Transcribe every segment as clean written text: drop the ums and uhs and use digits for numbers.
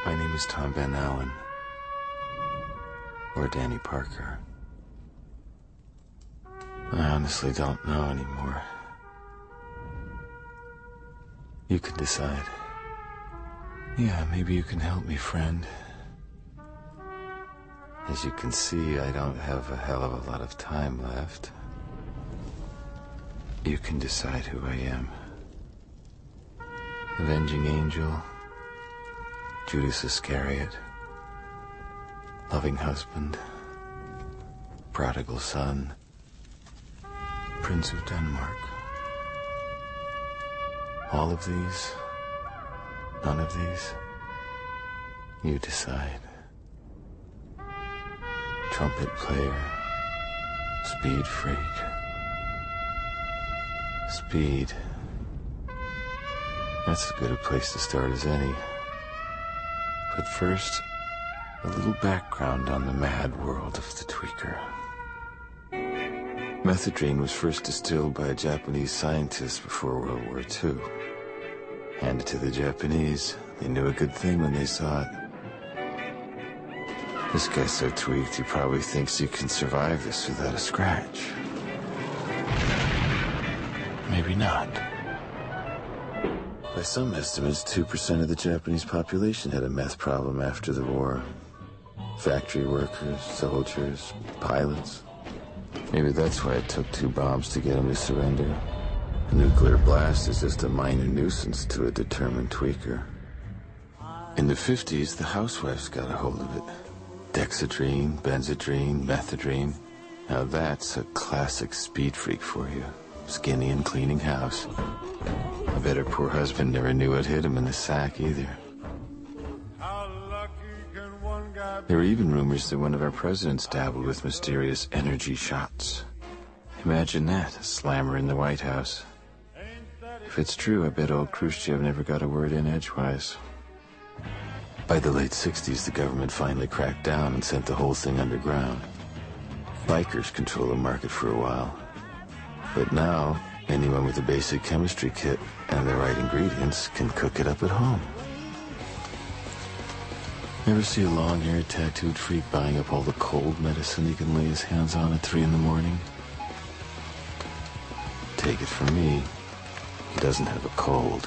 My name is Tom Van Allen. Or Danny Parker. I honestly don't know anymore. You can decide. Yeah, maybe you can help me, friend. As you can see, I don't have a hell of a lot of time left. You can decide who I am. Avenging angel, Judas Iscariot, loving husband, prodigal son, Prince of Denmark. All of these, none of these, you decide. Trumpet player, speed freak. Speed. That's as good a place to start as any. But first, a little background on the mad world of the tweaker. Methadone was first distilled by a Japanese scientist before World War II. Handed to the Japanese, they knew a good thing when they saw it. This guy's so tweaked, he probably thinks you can survive this without a scratch. Maybe not. By some estimates, 2% of the Japanese population had a meth problem after the war. Factory workers, soldiers, pilots. Maybe that's why it took 2 bombs to get them to surrender. A nuclear blast is just a minor nuisance to a determined tweaker. In the 50s, the housewives got a hold of it. Dexedrine, Benzedrine, Methadone. Now that's a classic speed freak for you. Skinny and cleaning house. I bet her poor husband never knew what hit him in the sack either. There were even rumors that one of our presidents dabbled with mysterious energy shots. Imagine that, a slammer in the White House. If it's true, I bet old Khrushchev never got a word in edgewise. By the late 60s, the government finally cracked down and sent the whole thing underground. Bikers control the market for a while. But now, anyone with a basic chemistry kit and the right ingredients can cook it up at home. Ever see a long-haired tattooed freak buying up all the cold medicine he can lay his hands on at 3 in the morning? Take it from me, he doesn't have a cold.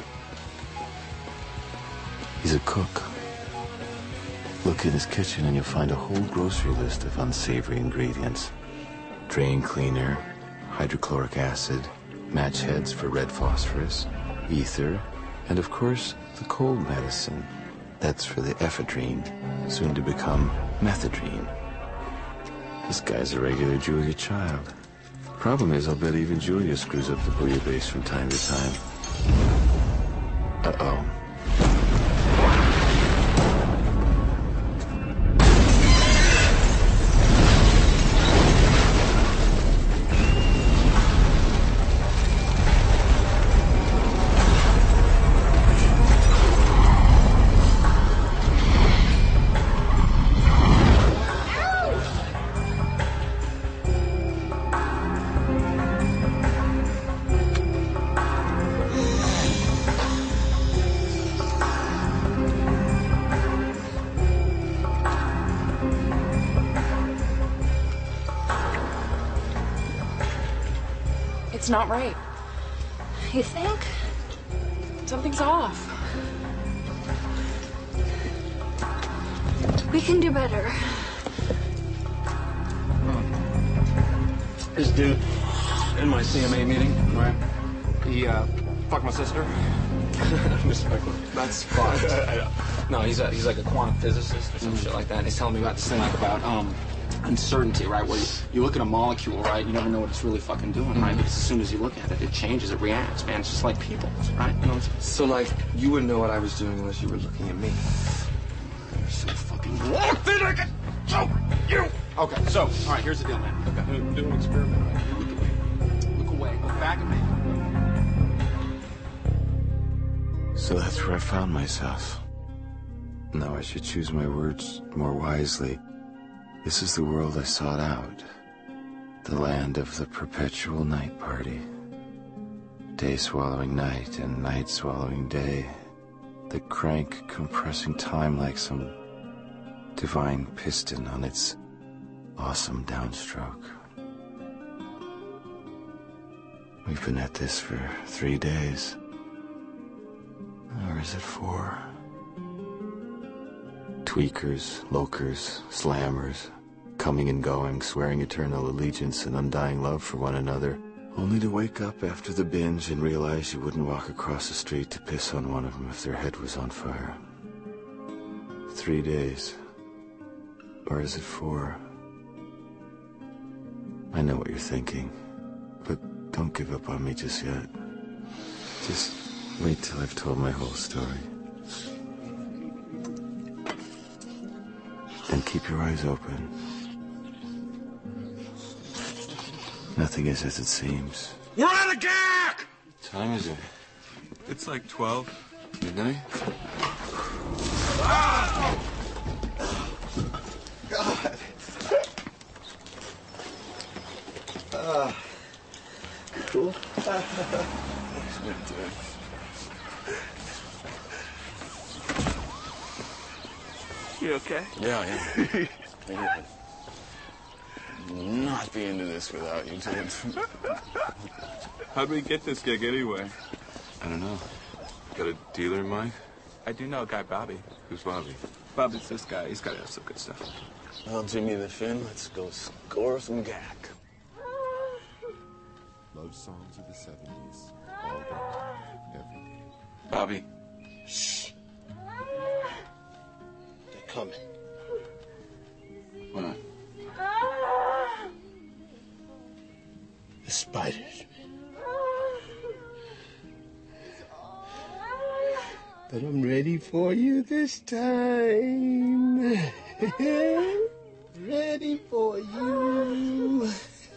He's a cook. Look in his kitchen and you'll find a whole grocery list of unsavory ingredients. Drain cleaner, hydrochloric acid, match heads for red phosphorus, ether, and of course, the cold medicine. That's for the ephedrine, soon to become methadone. This guy's a regular Julia Child. Problem is, I'll bet even Julia screws up the bouillabaisse from time to time. Uh-oh. It's not right. You think? Something's off. We can do better. This dude in my CMA meeting, right? He fucked my sister. That's fucked. No, he's like a quantum physicist or some shit like that. And he's telling me about this thing like about uncertainty, right? Where you look at a molecule, right? You never know what it's really fucking doing, right? Because as soon as you look at it, it changes, it reacts, man. It's just like people, right? You know. So like you wouldn't know what I was doing unless you were looking at me. You're so fucking locked in. I can choke you. Okay, so all right, here's the deal, man. Okay, do an experiment. Right? Look away. Look away. Look back at me. So that's where I found myself. Now I should choose my words more wisely. This is the world I sought out. The land of the perpetual night party. Day swallowing night and night swallowing day. The crank compressing time like some divine piston on its awesome downstroke. We've been at this for 3 days. Or is it 4? Tweakers, lokers, slammers, coming and going, swearing eternal allegiance and undying love for one another, only to wake up after the binge and realize you wouldn't walk across the street to piss on one of them if their head was on fire. 3 days. Or is it 4? I know what you're thinking, but don't give up on me just yet. Just wait till I've told my whole story. And keep your eyes open. Nothing is as it seems. We're out of gag! What time is it? It's like 12. Midnight? Ah! God. Cool. You okay? Yeah. Not be into this without you, Tim. How'd we get this gig anyway? I don't know. Got a dealer in mind? I do know a guy, Bobby. Who's Bobby? Bobby's this guy. He's got to have some good stuff. Well, Jimmy the Finn, let's go score some gack. Love songs of the 70s. All day. Every day. Bobby. Shh. They're coming. What? The spiders. But I'm ready for you this time. Ready for you.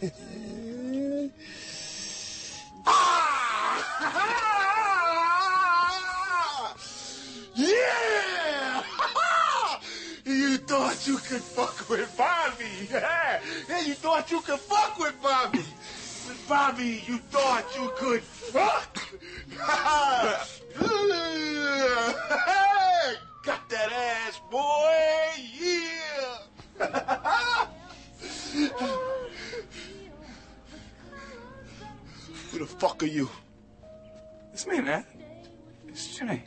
Yeah! You thought you could fuck with Bobby. Yeah, you thought you could fuck with Bobby. With Bobby, you thought you could fuck. Got that ass, boy. Yeah. Who the fuck are you? It's me, man. It's Jimmy.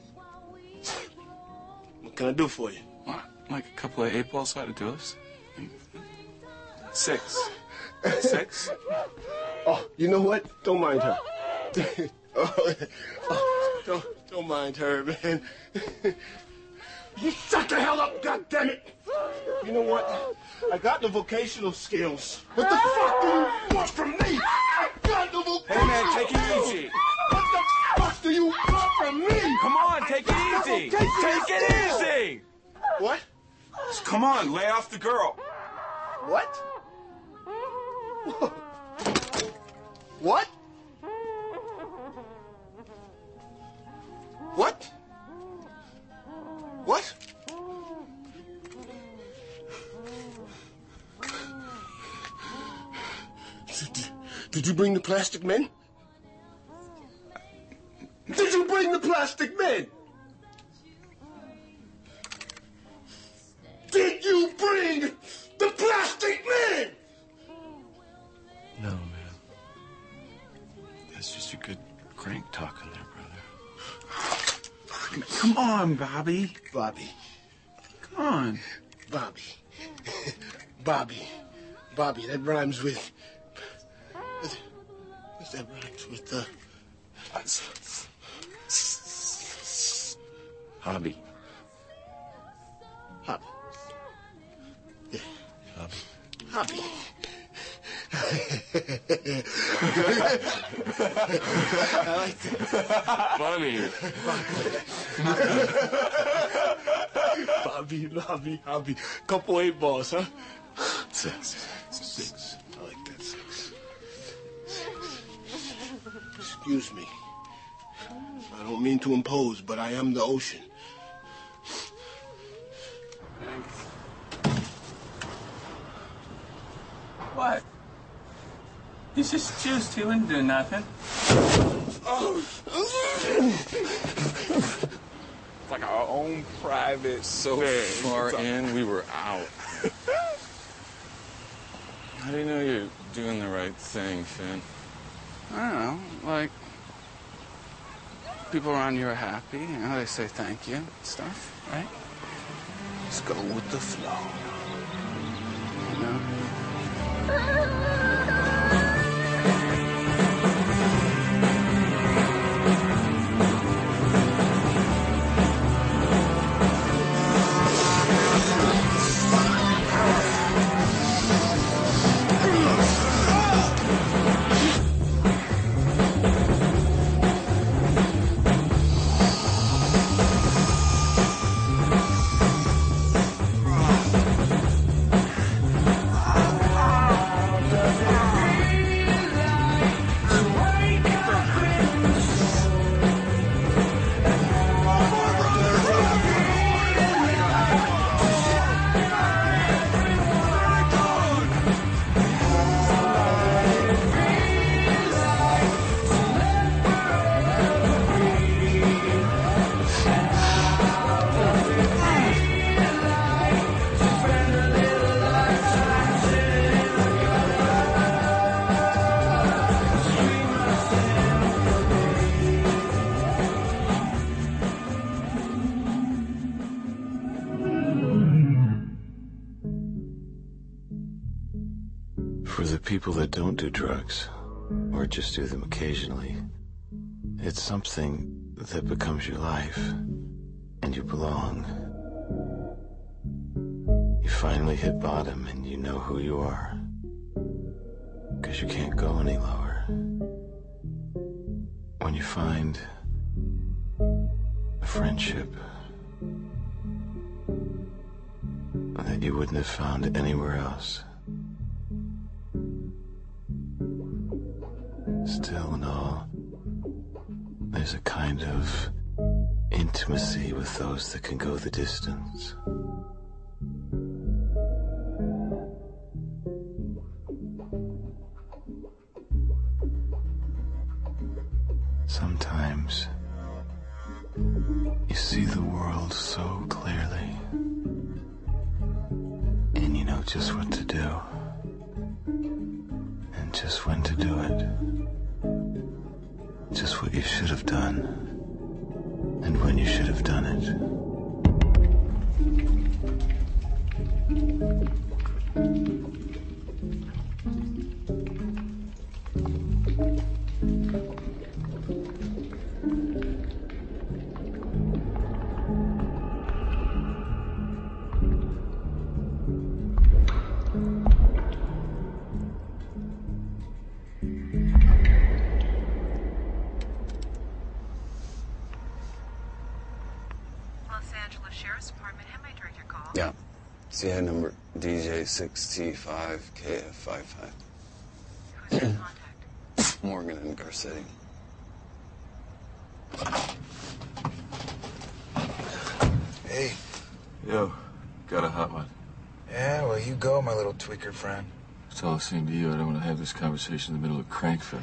What can I do for you? What? Like a couple of 8-ball-sided duels? 6. 6? Oh, you know what? Don't mind her. Don't mind her, man. You shut the hell up, goddammit! You know what? I got the vocational skills. What the fuck do you want from me? I got the vocational. Hey, man, take it easy. What the fuck do you want from me? Come on, take it easy. Take it easy. What? Just come on, lay off the girl. What? What? What? What? Did you bring the plastic men? Did you bring the plastic men? Did you bring the plastic men? No, man. That's just a good crank talking there, brother. Come on, Bobby. Bobby. Come on. Bobby. Bobby. Bobby, that rhymes with... That rhymes with, Hobby. Hobby. Yeah. Hobby. Hobby. I like that. Funny. Hobby. Couple 8 balls, huh? 6. 6. I like that 6. Excuse me. I don't mean to impose, but I am the ocean. What? He's just juiced. He wouldn't do nothing. Oh. It's like our own private. So thing. far in, we were out. How do you know you're doing the right thing, Finn? I don't know, like, people around you are happy, you know, they say thank you and stuff, right? Just go with the flow, you know? For the people that don't do drugs, or just do them occasionally, it's something that becomes your life, and you belong. You finally hit bottom, and you know who you are, because you can't go any lower. When you find a friendship that you wouldn't have found anywhere else. Still and all, there's a kind of intimacy with those that can go the distance. Sometimes you see the world so clearly, and you know just what to do, and just when to do it. Just what you should have done, and when you should have done it. Yeah. CI number DJ6T5KF55. Who's your contact? Morgan and Garcetti. Hey. Yo, got a hot one. Yeah, well, you go, my little tweaker friend. It's all the same to you. I don't want to have this conversation in the middle of Crankville.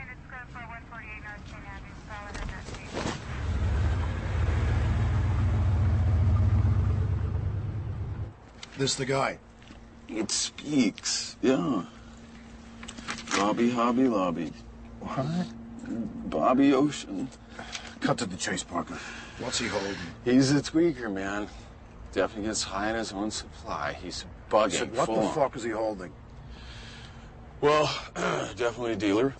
This the guy? It speaks, yeah. Bobby Hobby Lobby. What? Bobby Ocean. Cut to the chase, Parker. What's he holding? He's a tweaker, man. Definitely gets high in his own supply. He's bugging. So what the fuck is he holding? Well, definitely a dealer.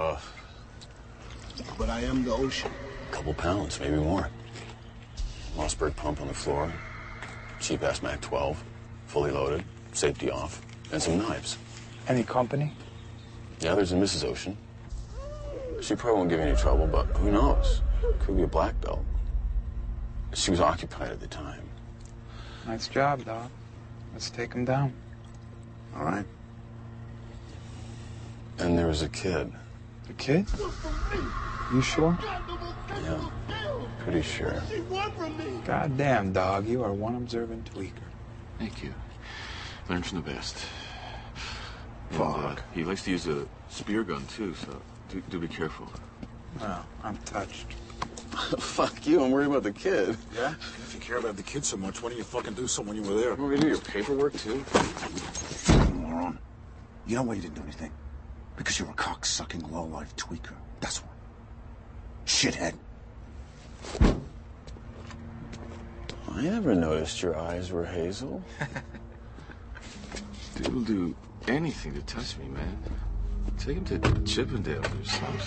But I am the Ocean. A couple pounds, maybe more. Mossberg pump on the floor. Cheap-ass Mac-12. Fully loaded. Safety off. And some knives. Any company? Yeah, there's a Mrs. Ocean. She probably won't give you any trouble, but who knows? Could be a black belt. She was occupied at the time. Nice job, dog. Let's take him down. All right. And there was a kid. A kid? You sure? Yeah, pretty sure. Goddamn, dog. You are one observant tweaker. Thank you. Learn from the best. Fuck. And, he likes to use a spear gun, too, so do be careful. Well, I'm touched. Fuck you, I'm worried about the kid. Yeah? If you care about the kid so much, why didn't you fucking do something when you were there? You want me to do your paperwork, too? Moron. You know why you didn't do anything? Because you're a cock-sucking, low-life tweaker. That's why. Shithead. I never noticed your eyes were hazel. Dude will do anything to touch me, man. Take him to Chippendale or something.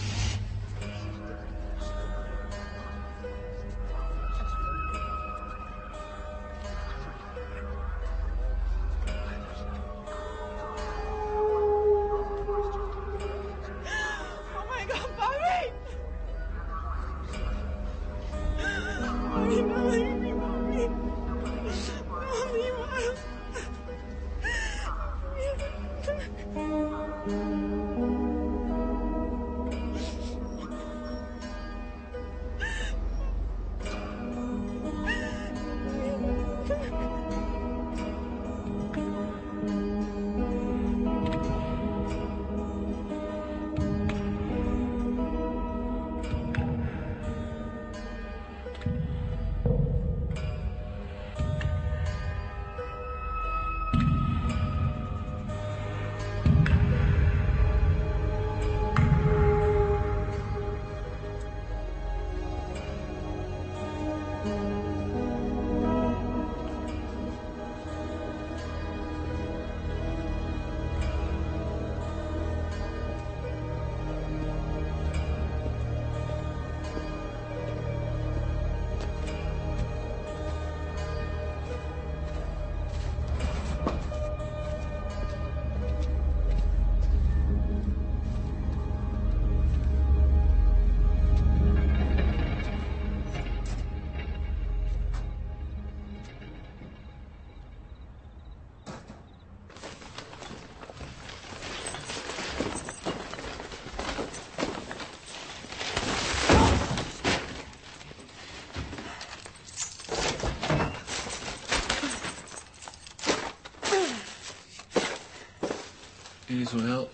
Need some help?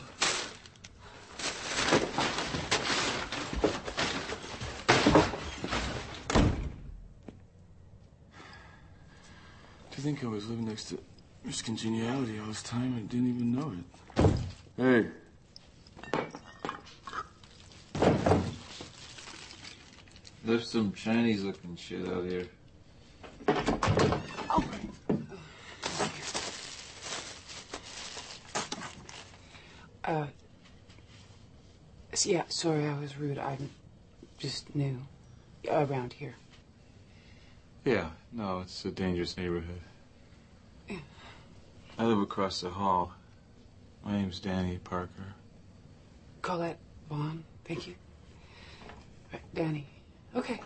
Do you think I was living next to Miss Congeniality all this time and didn't even know it? Hey. There's some Chinese-looking shit out here. Yeah, sorry I was rude. I'm just new around here. Yeah, no, it's a dangerous neighborhood. Yeah. I live across the hall. My name's Danny Parker. Colette Vaughn, thank you. Right, Danny. Okay.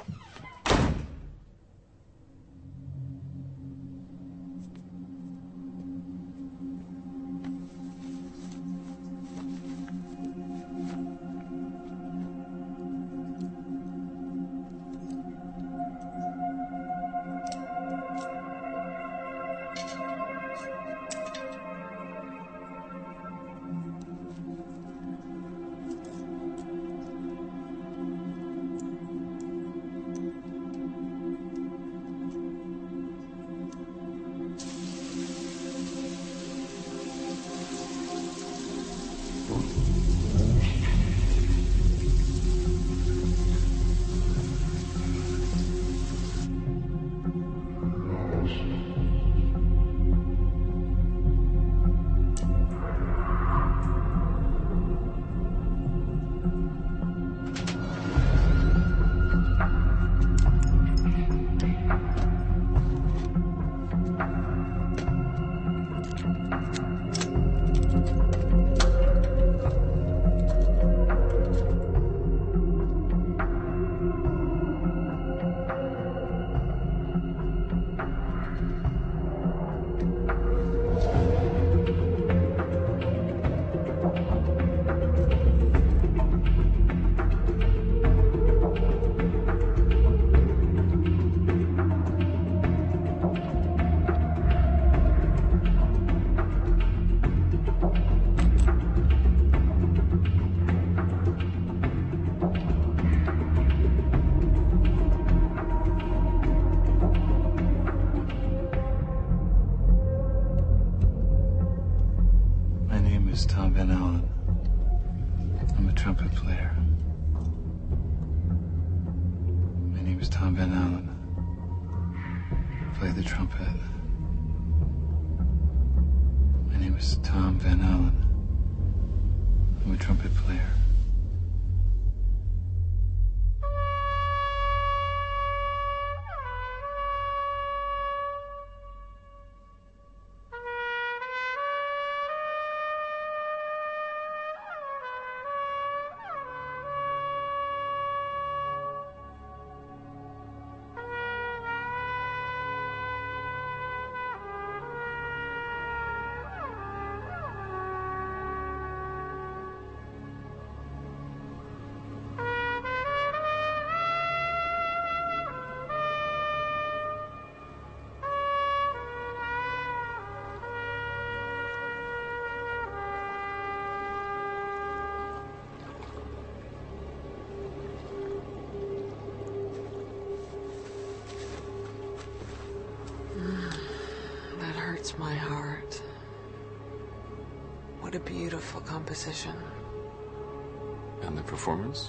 player. My name is Tom Van Allen. I play the trumpet. My name is Tom Van Allen. I'm a trumpet player. That hurts my heart. What a beautiful composition. And the performance?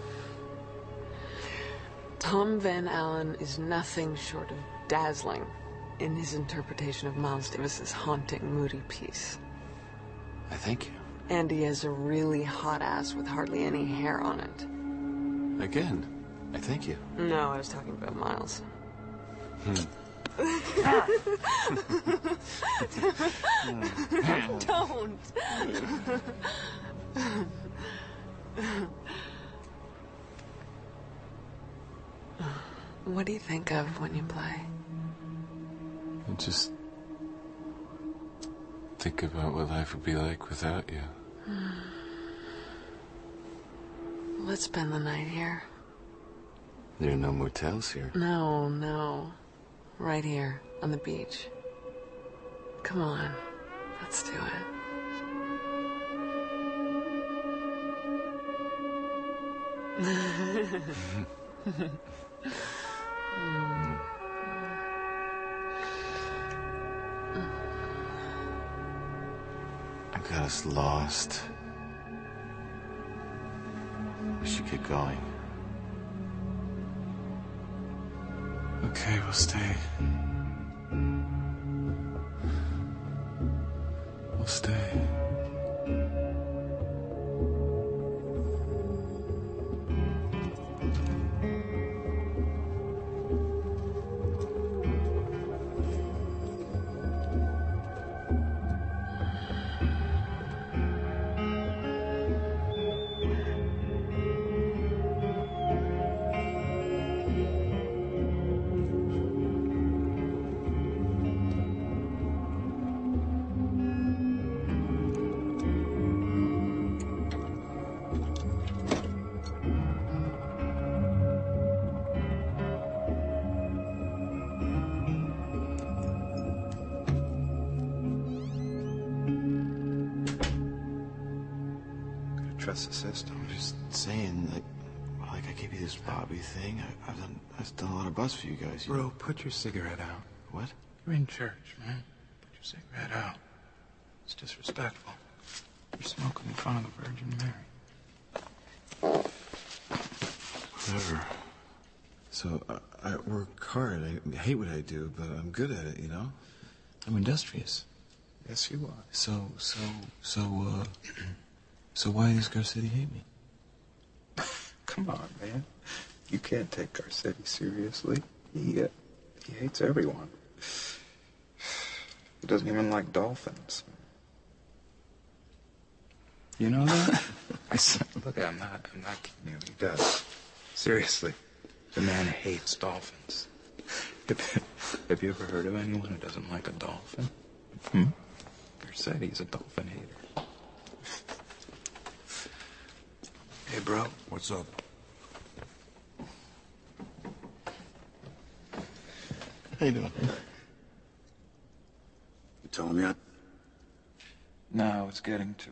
Tom Van Allen is nothing short of dazzling in his interpretation of Miles Davis's haunting, moody piece. I thank you. And he has a really hot ass with hardly any hair on it. Again, I thank you. No, I was talking about Miles. Don't. What do you think of when you play? I just think about what life would be like without you. Let's spend the night here. There are no motels here. No. Right here, on the beach. Come on, let's do it. I got us lost. We should get going. Okay, we'll stay. We'll stay. Trust the system. I'm just saying, like I gave you this Bobby thing. I've done a lot of bus for you guys. Bro, put your cigarette out. What? You're in church, man. Put your cigarette out. It's disrespectful. You're smoking in front of the Virgin Mary. Whatever. So I work hard. I hate what I do, but I'm good at it, you know? I'm industrious. Yes, you are. So why does Garcetti hate me? Come on, man. You can't take Garcetti seriously. He hates everyone. He doesn't even like dolphins. You know that? Look, I'm not kidding you. He does. Seriously. The man hates dolphins. Have you ever heard of anyone who doesn't like a dolphin? Garcetti's a dolphin hater. Hey, bro. What's up? How you doing? You tell him yet? No, I was getting to it.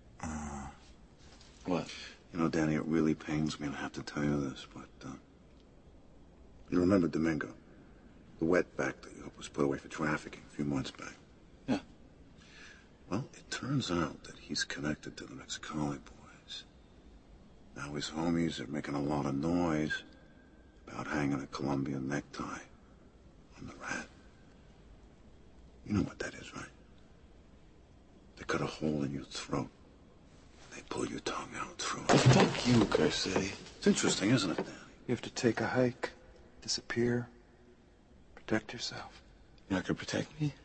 What? You know, Danny, it really pains me to have to tell you this, but, you remember Domingo? The wetback that you helped was put away for trafficking a few months back. Yeah. Well, it turns out that he's connected to the Mexicali boys. Now his homies are making a lot of noise about hanging a Columbia necktie on the rat. You know what that is, right? They cut a hole in your throat. They pull your tongue out through it. Fuck you, Garcetti. It's interesting, isn't it, Danny? You have to take a hike, disappear, protect yourself. You're not gonna protect me?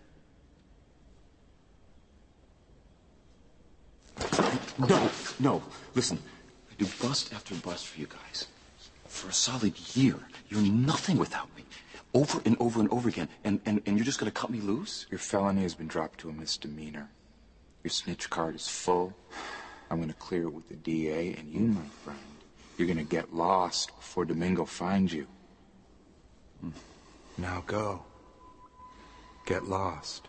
No. Listen, I do bust after bust for you guys. For a solid year, you're nothing without me. Over and over and over again. And you're just gonna cut me loose? Your felony has been dropped to a misdemeanor. Your snitch card is full. I'm gonna clear it with the DA, and you, my friend, you're gonna get lost before Domingo finds you. Now go. Get lost.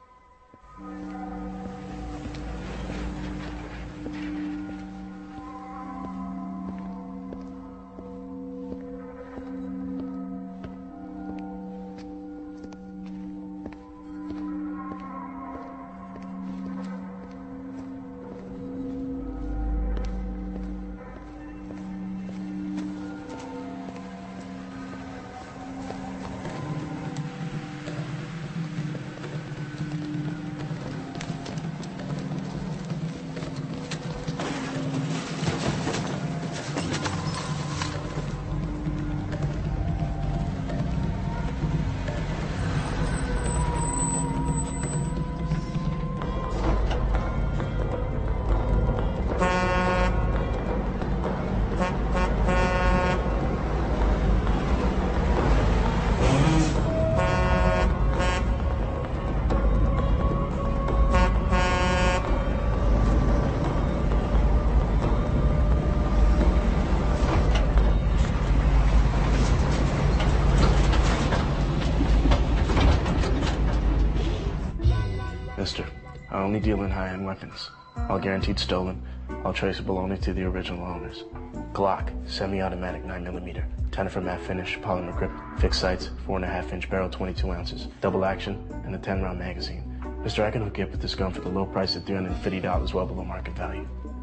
Mister, I only deal in high-end weapons. All guaranteed stolen, all traceable only to the original owners. Glock, semi-automatic 9mm, Tennifer matte finish, polymer grip, fixed sights, 4.5-inch barrel, 22 ounces, double action, and a 10-round magazine. Mister, I can hook you up with this gun for the low price of $350, well below market value.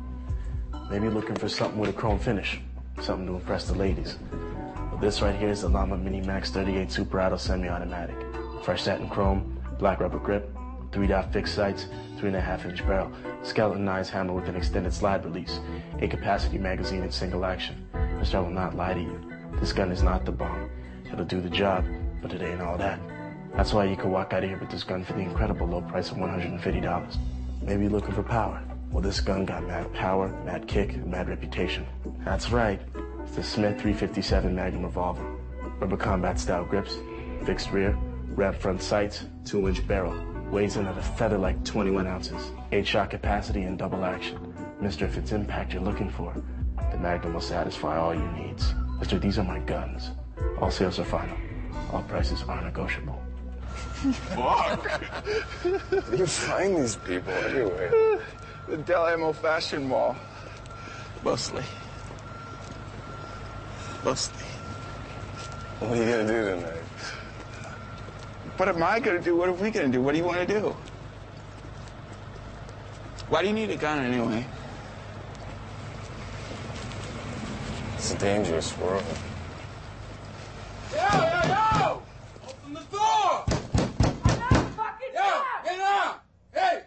Maybe looking for something with a chrome finish, something to impress the ladies. Well, this right here is the Llama Mini Max 38 Super Auto semi-automatic. Fresh satin chrome, black rubber grip, 3-dot fixed sights, 3.5-inch barrel, skeletonized hammer with an extended slide release, 8-capacity magazine and single action. Mister, I will not lie to you. This gun is not the bomb. It'll do the job, but it ain't all that. That's why you can walk out of here with this gun for the incredible low price of $150. Maybe you're looking for power. Well, this gun got mad power, mad kick, and mad reputation. That's right. It's the Smith 357 Magnum revolver. Rubber combat style grips, fixed rear, wrapped front sights, 2-inch barrel. Weighs in at a feather like 21 ounces. 8-shot capacity and double action. Mister, if it's impact you're looking for, the Magnum will satisfy all your needs. Mister, these are my guns. All sales are final. All prices are negotiable. Fuck! Where do you find these people anyway? The Del Amo Fashion Mall. Mostly. What are you gonna do tonight? What am I gonna do? What are we gonna do? What do you want to do? Why do you need a gun anyway? It's a dangerous world. Yo! Open the door! Yo, get out! Hey!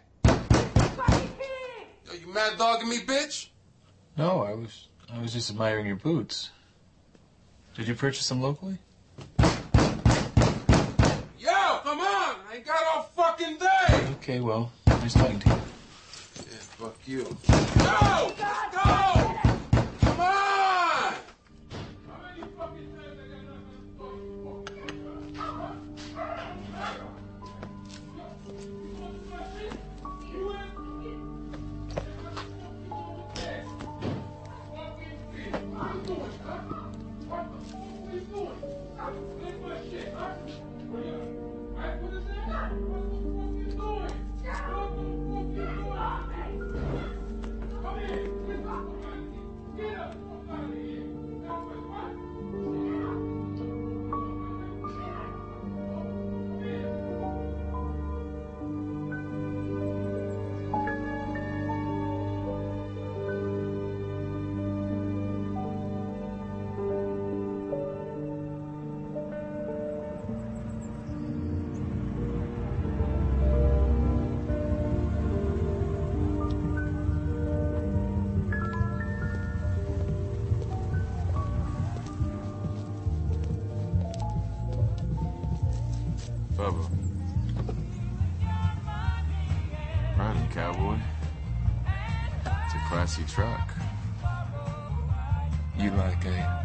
Yo, you mad dogging me, bitch? No, I was just admiring your boots. Did you purchase them locally? Yo, come on! I ain't got all fucking day! Okay, well, nice talking to you. Yeah, fuck you. Yo! Let's go! Come on! How many fucking times I Bubba. Proud of you, cowboy. It's a classy truck. You like a...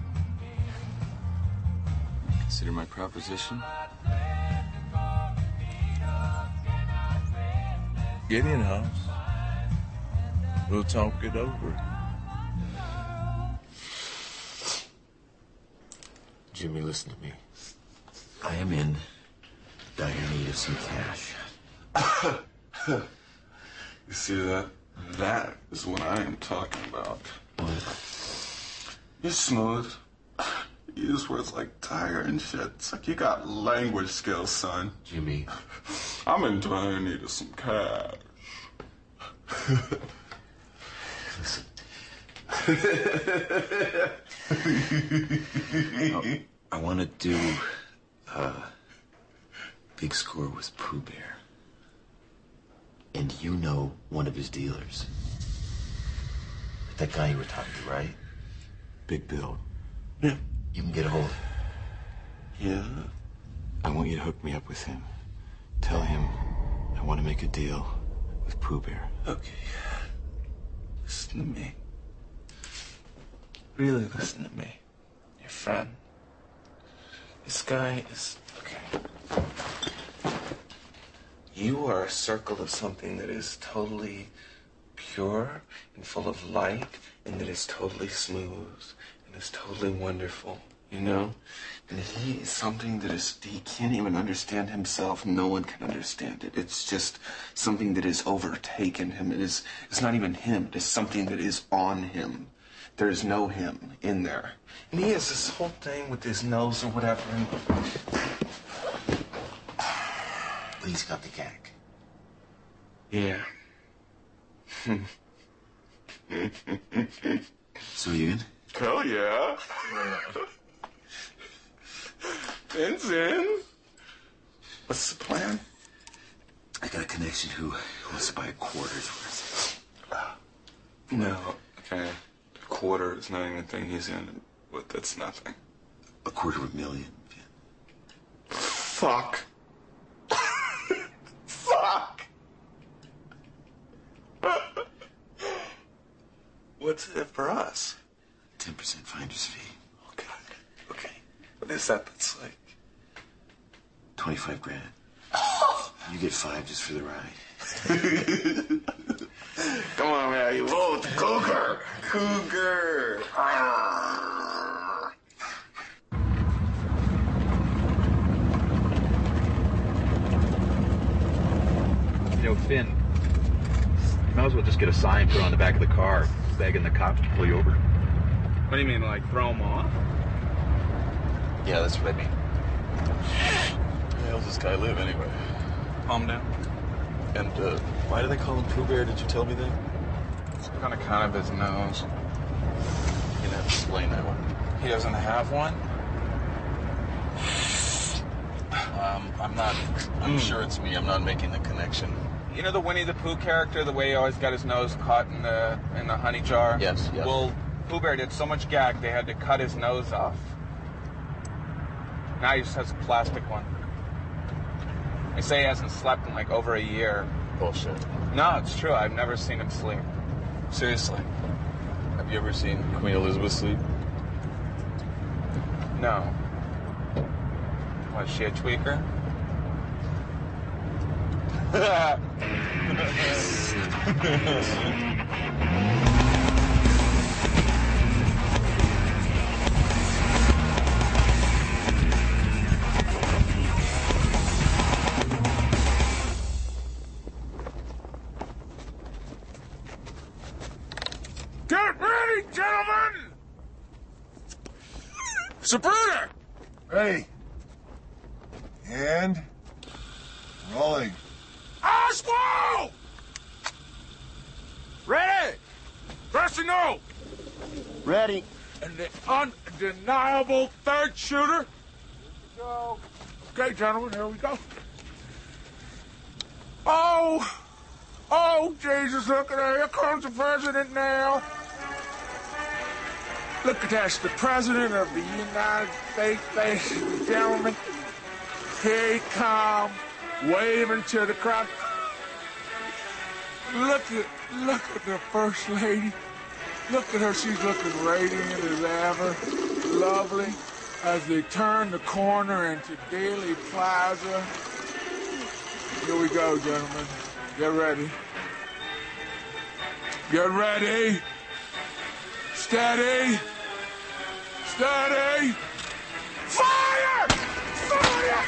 Consider my proposition? Get in, Hobbs. We'll talk it over. Jimmy, listen to me. I am in dire need of some cash. You see that? That is what I am talking about. What? You're smooth. You use words like tire and shit. It's like you got language skills, son. Jimmy. I'm in dire need of some cash. Listen. I want to do a big score with Pooh Bear. And you know one of his dealers. That guy you were talking to, right? Big Bill. Yeah. You can get a hold of him. Yeah? I want you to hook me up with him. Tell him I want to make a deal with Pooh Bear. Okay. Listen to me. Really listen to me. Your friend. This guy is... Okay. You are a circle of something that is totally pure and full of light and that is totally smooth and is totally wonderful, you know? And he is something that is... He can't even understand himself. No one can understand it. It's just something that has overtaken him. It's not even him. It is something that is on him. There is no him in there. And he has this whole thing with his nose or whatever. And... He's got the gag. Yeah. So you in? Hell yeah. Ben's in. What's the plan? I got a connection who wants to buy a quarter's worth. No, okay. A quarter is not even a thing he's in. But that's nothing. $250,000. Fuck. Fuck. What's it for us? 10% finder's fee. Oh, God. Okay. What is that? That's like... $25,000. You get 5 just for the ride. Come on, man. You roll with the cougar. Cougar. You know, Finn, you might as well just get a sign put on the back of the car begging the cops to pull you over. What do you mean, like throw them off? Yeah, that's what I mean. Where the hell does this guy live, anyway? Calm down. And, why do they call him Pooh Bear? Did you tell me that? It's kind of his nose. You're gonna have to explain that one. He doesn't have one? I'm sure it's me. I'm not making the connection. You know the Winnie the Pooh character, the way he always got his nose caught in the honey jar? Yes. Well, Pooh Bear did so much gag, they had to cut his nose off. Now he just has a plastic one. They say he hasn't slept in like over a year. Bullshit. No, it's true. I've never seen him sleep. Seriously. Have you ever seen Queen Elizabeth sleep? No. What, is she a tweaker? Get ready, gentlemen! Sabrina! Ready. And rolling. Oswald! Ready! Press the no! Ready. And the undeniable third shooter. Go. Okay, gentlemen, here we go. Oh, Jesus, look at that. Here comes the president now. Look at that. It's the president of the United States, ladies and gentlemen. Here he comes, waving to the crowd. Look at the First Lady. Look at her, she's looking radiant as ever. Lovely. As they turn the corner into Dealey Plaza. Here we go, gentlemen. Get ready. Get ready. Steady. Steady. Fire! Fire!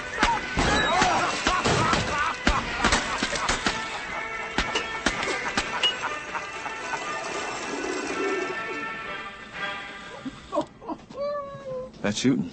That shooting?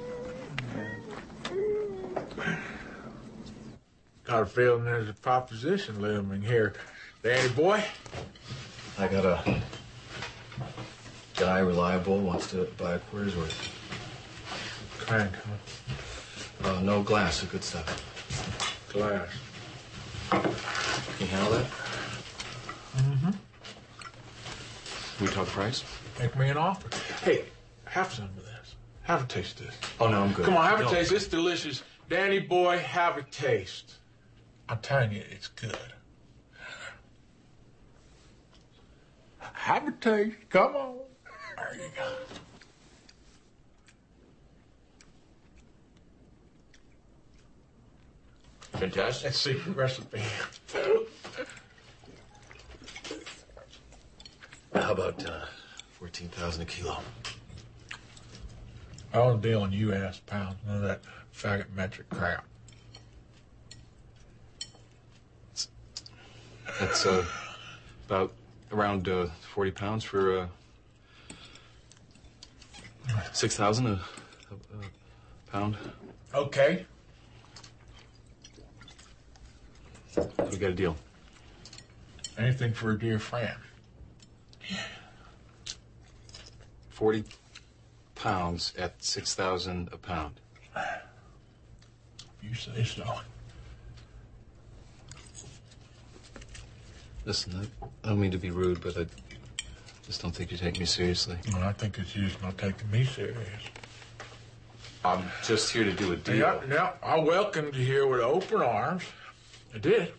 Got a feeling there's a proposition looming here. Danny boy? I got a guy reliable, wants to buy a quarter's worth. Kind, huh? No glass, good stuff. Glass. Can you handle that? Mm-hmm. Can we talk price? Make me an offer. Hey, have some of this. Have a taste of this. Oh, no, I'm good. Come on, have a No. taste. It's delicious. Danny boy, have a taste. I'm telling you, it's good. Have a taste. Come on. There you go. Fantastic. That's secret recipe. How about 14,000 a kilo? I was dealing U.S. pounds, none of that faggot metric crap. That's about around 40 pounds for 6,000 a pound. Okay. We got a deal. Anything for a dear friend. 40 pounds at 6,000 a pound. You say so. Listen, I don't mean to be rude, but I just don't think you take me seriously. Well, I think it's you not taking me serious. I'm just here to do a deal. Yeah, I welcomed you here with open arms. I did.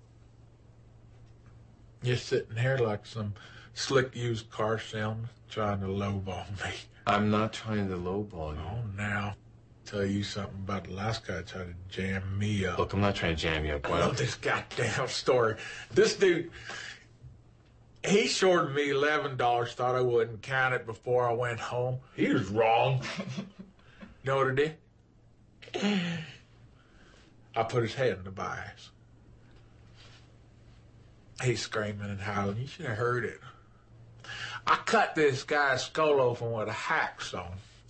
You're sitting here like some slick used car salesman trying to lowball me. I'm not trying to lowball you. Oh, now. Tell you something about the last guy tried to jam me up. Look, I'm not trying to jam you up. I love this goddamn story. This dude, he shorted me $11, thought I wouldn't count it before I went home. He was wrong. You know what I did? I put his head in the bias. He's screaming and howling. You should have heard it. I cut this guy's skull open with a hacksaw.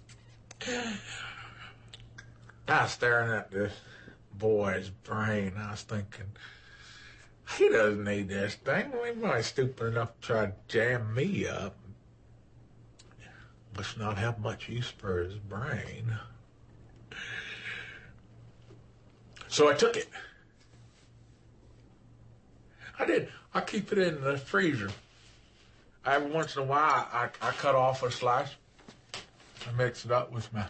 I was staring at this boy's brain. I was thinking, he doesn't need this thing. He might be stupid enough to try to jam me up. Must not have much use for his brain. So I took it. I did. I keep it in the freezer. Every once in a while, I cut off a slice. I mix it up with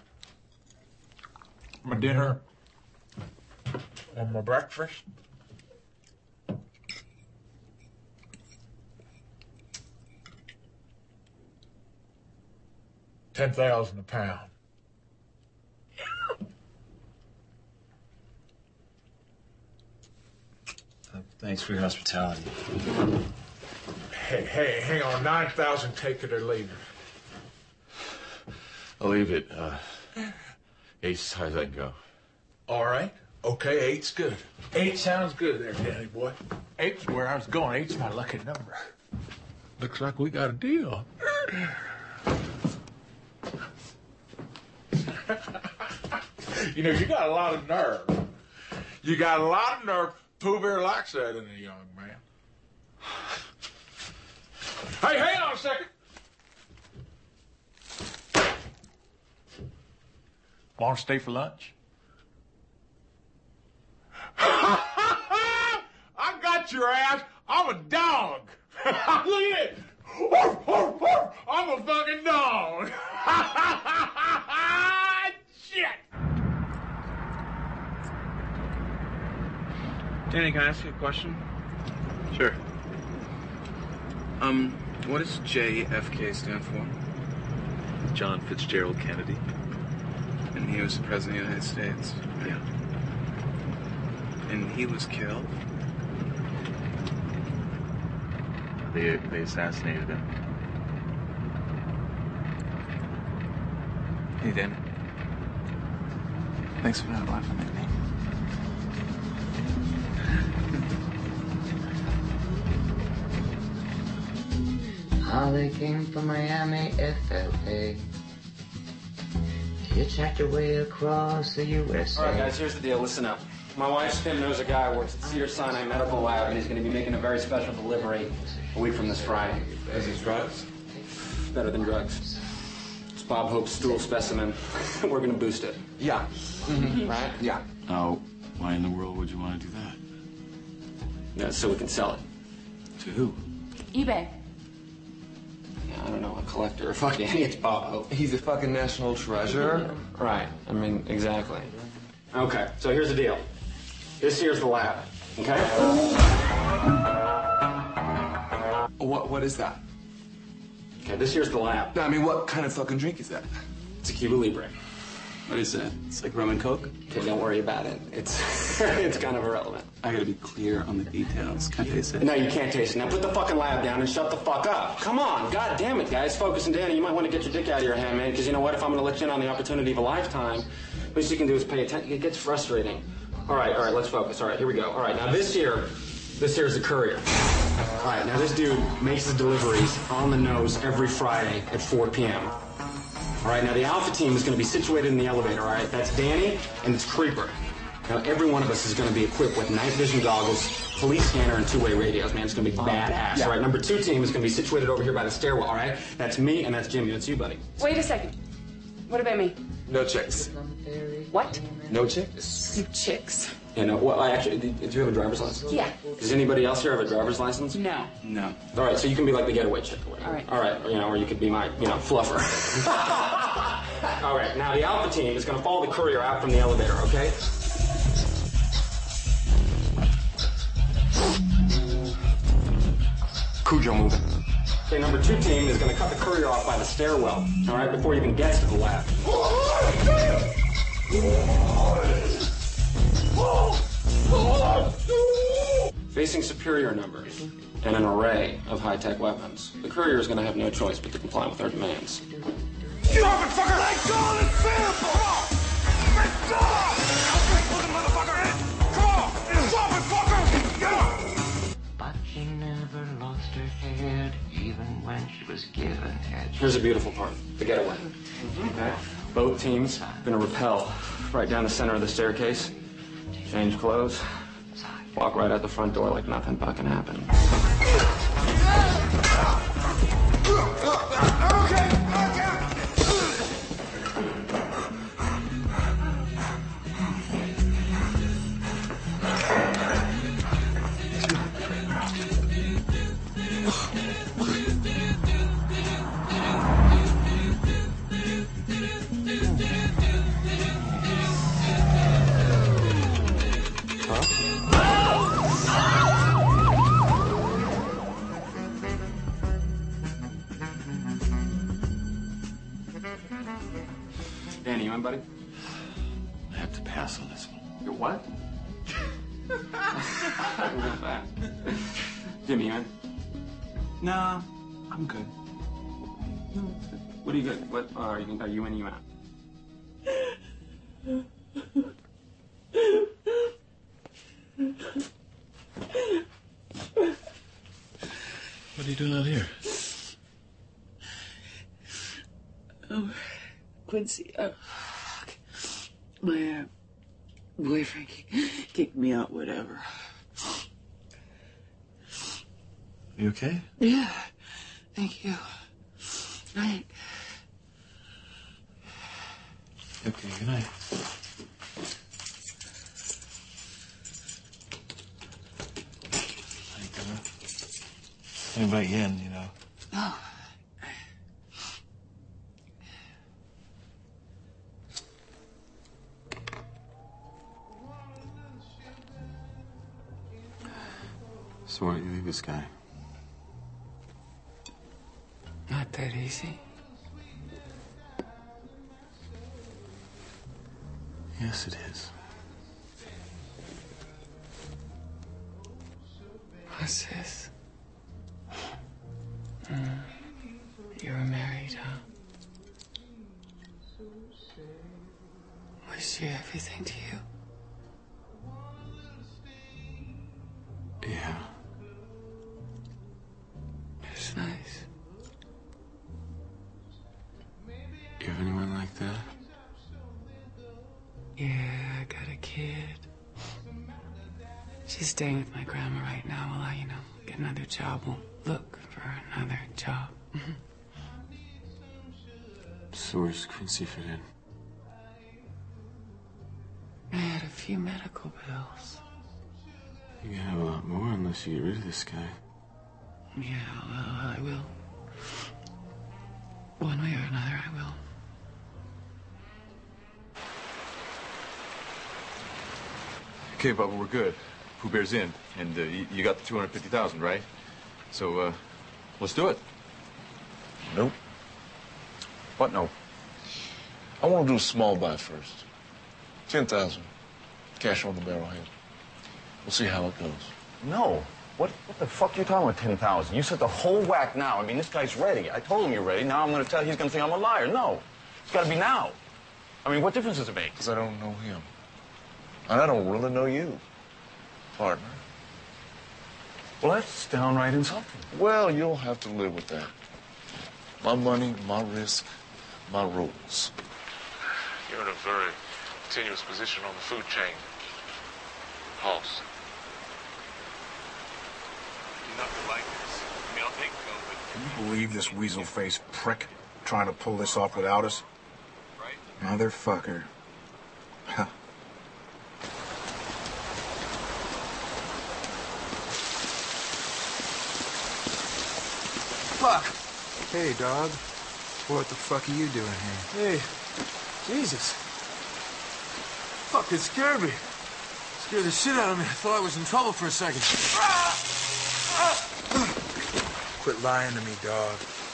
my dinner or my breakfast. $10,000 a pound. Thanks for your hospitality. Hey, hang on. 9,000, take it or leave it. I'll leave it. 8's as high as I can go. All right. Okay, 8's good. 8 sounds good there, Danny boy. 8's where I was going. 8's my lucky number. Looks like we got a deal. You know, you got a lot of nerve. You got a lot of nerve. Pooh Bear likes that in a young man. Hey, hang on a second. Want to stay for lunch? I got your ass. I'm a dog. Look at it. I'm a fucking dog. Shit. Danny, can I ask you a question? Sure. What does JFK stand for? John Fitzgerald Kennedy. And he was the President of the United States. Yeah. And he was killed? They assassinated him. Hey, Danny. Thanks for not laughing at me. Holly came from Miami, FLA. Hitchhiked her way across the USA. All right, guys, here's the deal. Listen up. My wife's Tim knows a guy who works at Cedars-Sinai Medical Lab, and he's going to be making a very special delivery a week from this Friday. Is it drugs? Better than drugs. It's Bob Hope's stool specimen. We're going to boost it. Yeah. Right? Yeah. Now, why in the world would you want to do that? Yeah, so we can sell it. To who? eBay. Yeah, I don't know, a collector or fucking it's Bob Hope. He's a fucking national treasure? Right. I mean, exactly. Okay, so here's the deal. This here's the lab, okay? What is that? Okay, this here's the lab. I mean, what kind of fucking drink is that? It's a Cuba Libre. What is that? It's like rum and coke? Okay, don't worry about it. It's it's kind of irrelevant. I gotta be clear on the details. Can I taste it? No, you can't taste it. Now put the fucking lab down and shut the fuck up. Come on, god damn it, guys. Focus. And Danny, you might want to get your dick out of your hand, man, because you know what? If I'm going to let you in on the opportunity of a lifetime, least you can do is pay attention. It gets frustrating. All right, let's focus. All right, here we go. All right, now this here is the courier. All right, now this dude makes his deliveries on the nose every Friday at 4 p.m. All right, now the Alpha team is going to be situated in the elevator, all right? That's Danny and it's Creeper. Now, every one of us is going to be equipped with night vision goggles, police scanner, and two-way radios, man. It's going to be badass. Yeah. All right, number 2 team is going to be situated over here by the stairwell, all right? That's me and that's Jimmy. That's you, buddy. Wait a second. What about me? No chicks. What? No chicks? Chicks. You know, well, actually, do you have a driver's license? Yeah. Does anybody else here have a driver's license? No. No. All right, so you can be like the getaway chick or whatever. All right. All right, you know, or you could be my, fluffer. All right, now the Alpha team is going to follow the courier out from the elevator, okay? Cujo moving. Okay, number 2 team is going to cut the courier off by the stairwell, all right, before he even gets to the lab. Facing superior numbers and an array of high-tech weapons, the courier is going to have no choice but to comply with our demands. You haven't fucking let go of the sample! Let go! Looking motherfucker in! Come on! Drop it, fucker! Get up! But she never lost her head, even when she was given head. Here's the beautiful part, the getaway. Okay? Both teams going to rappel right down the center of the staircase, change clothes, walk right out the front door like nothing fucking happened. Danny, you in, buddy? I have to pass on this one. You're what? Real fast. Jimmy, you in? No, I'm good. What are you good? What are you in? Are you out? What are you doing out here? Oh, Quincy, my boyfriend kicked me out, whatever. You okay? Yeah, thank you. Night. Okay, good night. I invite you in, you know. Oh. So why don't you leave this guy? Not that easy. Yes, it is. What's this? You were married, huh? Was she everything to you? Yeah. It's nice. You have anyone like that? Yeah, I got a kid. She's staying with my grandma right now while I, get another job. We'll look for another job. So where's Quincy fit in? I had a few medical bills. You can have a lot more unless you get rid of this guy. Yeah, well, I will. One way or another, I will. Okay, Bubba, we're good. Pooh Bear's in, and you got the 250,000, right? So, let's do it. Nope. What no? I want to do a small buy first. 10,000. Cash on the barrelhead. We'll see how it goes. No. What the fuck are you talking about 10,000? You said the whole whack now. I mean, this guy's ready. I told him you're ready. Now I'm going to tell he's going to think I'm a liar. No. It's got to be now. I mean, what difference does it make? Because I don't know him. And I don't really know you, partner. Well, that's downright insulting. Well, you'll have to live with that. My money, my risk, my rules. You're in a very tenuous position on the food chain. Pulse. Nothing like this. I mean, I'll take COVID. Can you believe this weasel-faced prick trying to pull this off without us? Right? Motherfucker. Huh. Fuck! Hey, dog. What the fuck are you doing here? Hey, Jesus. Fuck, it scared me. Scared the shit out of me. I thought I was in trouble for a second. Quit lying to me, dog.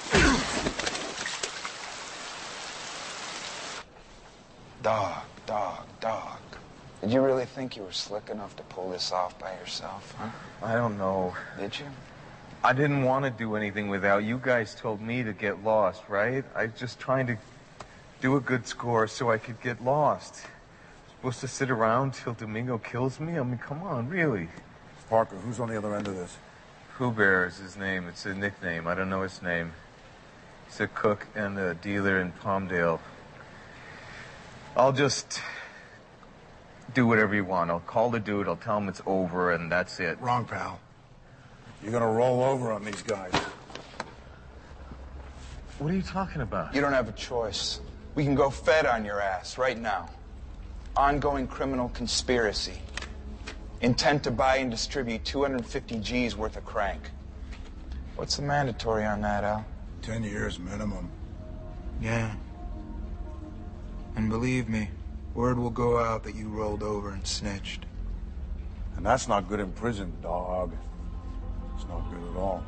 Dog. Did you really think you were slick enough to pull this off by yourself, huh? I don't know. Did you? I didn't want to do anything without you guys told me to get lost, right? I was just trying to do a good score so I could get lost. Supposed to sit around till Domingo kills me? I mean, come on, really. Parker, who's on the other end of this? Pooh Bear is his name. It's a nickname. I don't know his name. He's a cook and a dealer in Palmdale. I'll just do whatever you want. I'll call the dude, I'll tell him it's over, and that's it. Wrong, pal. You're gonna roll over on these guys. What are you talking about? You don't have a choice. We can go Fed on your ass right now. Ongoing criminal conspiracy. Intent to buy and distribute 250 G's worth of crank. What's the mandatory on that, Al? 10 years minimum. Yeah. And believe me, word will go out that you rolled over and snitched. And that's not good in prison, dog. It's not good at all.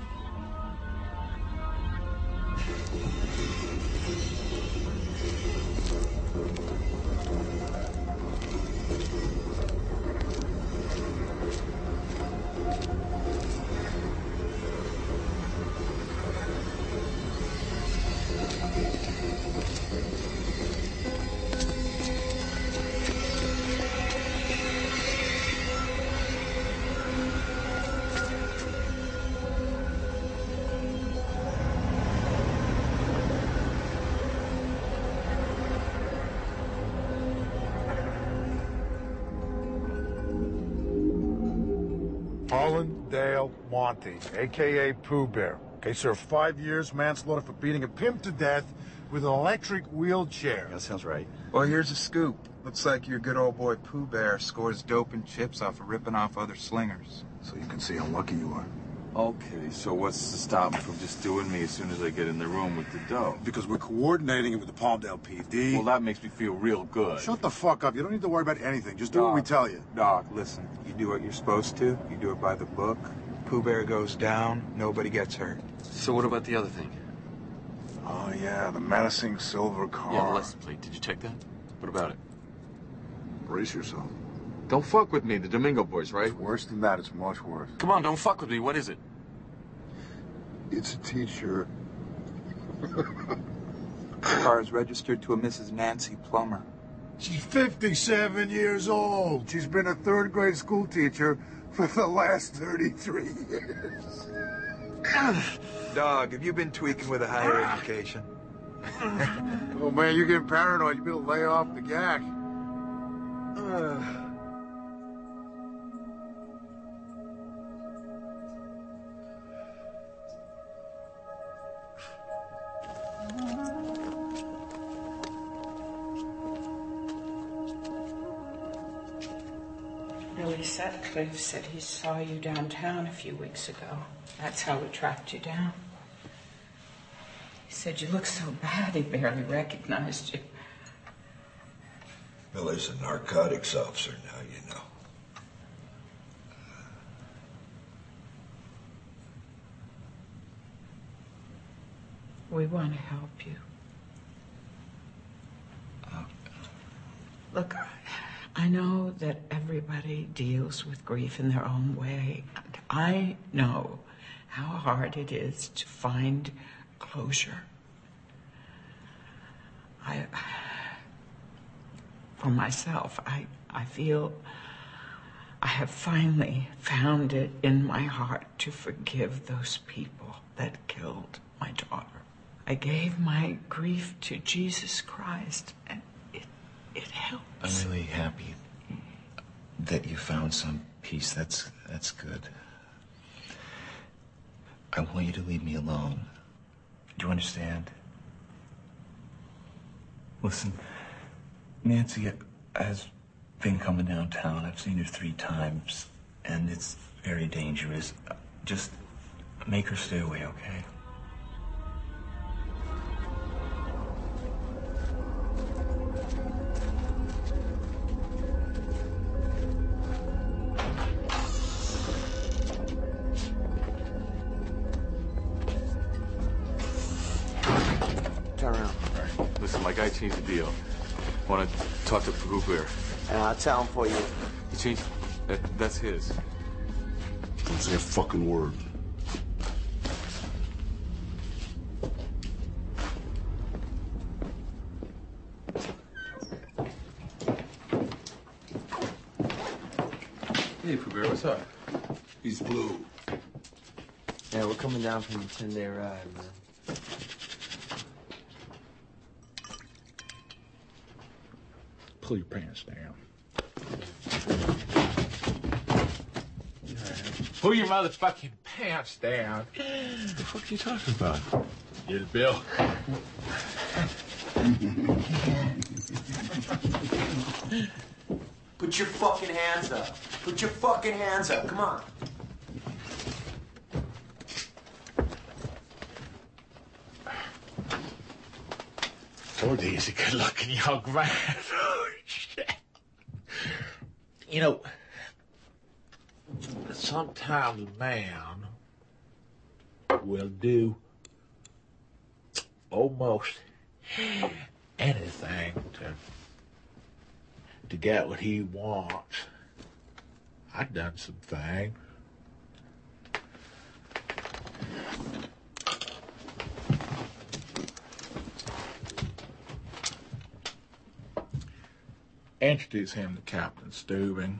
Dale Monte, a.k.a. Pooh Bear. Okay, sir, 5 years manslaughter for beating a pimp to death with an electric wheelchair. That sounds right. Well, here's a scoop. Looks like your good old boy Pooh Bear scores dope and chips off of ripping off other slingers. So you can see how lucky you are. Okay, so what's to stop me from just doing me as soon as I get in the room with the dough? Because we're coordinating it with the Palmdale PD. Well, that makes me feel real good. Shut the fuck up. You don't need to worry about anything. Just do what we tell you. Doc, listen. You do what you're supposed to. You do it by the book. Pooh Bear goes down. Nobody gets hurt. So what about the other thing? Oh, yeah, the menacing silver car. Yeah, the license plate. Did you check that? What about it? Brace yourself. Don't fuck with me. The Domingo boys, right? It's worse than that. It's much worse. Come on, don't fuck with me. What is it? It's a T-shirt. The car is registered to a Mrs. Nancy Plummer. She's 57 years old. She's been a third-grade school teacher for the last 33 years. Dog, have you been tweaking with a higher education? Oh, man, you're getting paranoid. You better lay off the gag. Billy Sutcliffe said he saw you downtown a few weeks ago. That's how we tracked you down. He said you looked so bad he barely recognized you. Billy's a narcotics officer now, you know. We want to help you. Look, I know that everybody deals with grief in their own way. And I know how hard it is to find closure. For myself, I feel I have finally found it in my heart to forgive those people that killed my daughter. I gave my grief to Jesus Christ, and it helps. I'm really happy that you found some peace. That's good. I want you to leave me alone. Do you understand? Listen, Nancy has been coming downtown. I've seen her 3 times, and it's very dangerous. Just make her stay away, okay? Turn around. All right. Listen, my guy changed the deal. I want to talk to Pooh Bear. And I'll tell him for you. He changed... That's his. Don't say a fucking word. Hey, Pooh Bear, what's up? He's blue. Yeah, we're coming down from the 10-day ride, man. Pull your pants down. Pull your motherfucking pants down. What the fuck are you talking about? Get it, Bill. Put your fucking hands up. Put your fucking hands up. Come on. Oh, he's a good-looking young man. Oh, shit. You know, sometimes a man will do almost anything to get what he wants. I've done some things. Introduce him to Captain Steubing.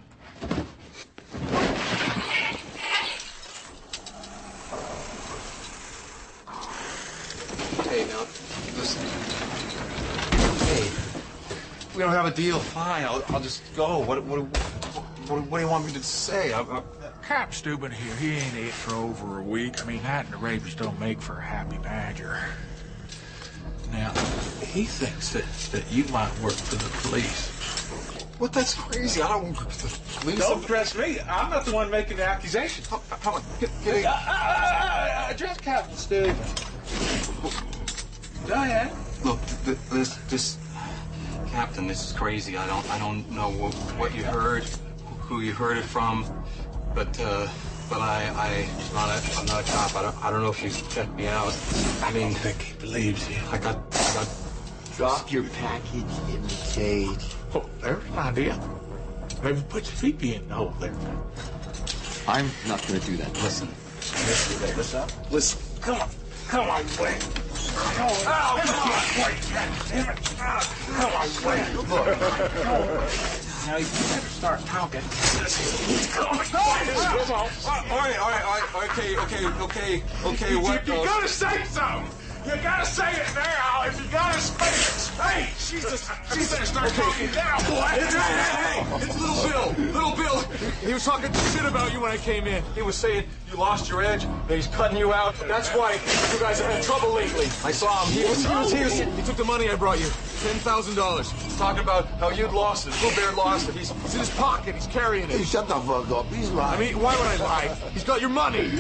Hey, now, listen. Hey, we don't have a deal. Fine, I'll just go. What do you want me to say? Cap Steubing here, he ain't ate for over a week. I mean, that and the rabies don't make for a happy badger. Now, he thinks that you might work for the police. What? That's crazy. I don't... Please Don't address me. I'm not the one making the accusation. Come on, get in. Address Captain Steve. Go ahead. Look, this, Captain, this is crazy. I don't know what you heard, who you heard it from, but I'm not a cop. I don't know if you checked me out. I don't think he believes you. I got. Drop your package in the cage. Oh, there's an idea. Maybe put your feet in the hole there. I'm not going to do that. Listen. Listen. Listen. Come on, wait. Come on, wait. Damn it. Come on, wait. Look. Now you better start talking. Come on. All right. Okay. What? You gotta say something. You gotta say it now. If you gotta speak, Jesus. She said start talking now, boy. Hey, it's Little Bill. He was talking shit about you when I came in. He was saying you lost your edge, and he's cutting you out. That's why you guys have had trouble lately. I saw him. He took the money I brought you, $10,000. Talking about how you'd lost it. Pooh Bear lost it. He's in his pocket. He's carrying it. Hey, shut the fuck up. He's lying. I mean, why would I lie? He's got your money.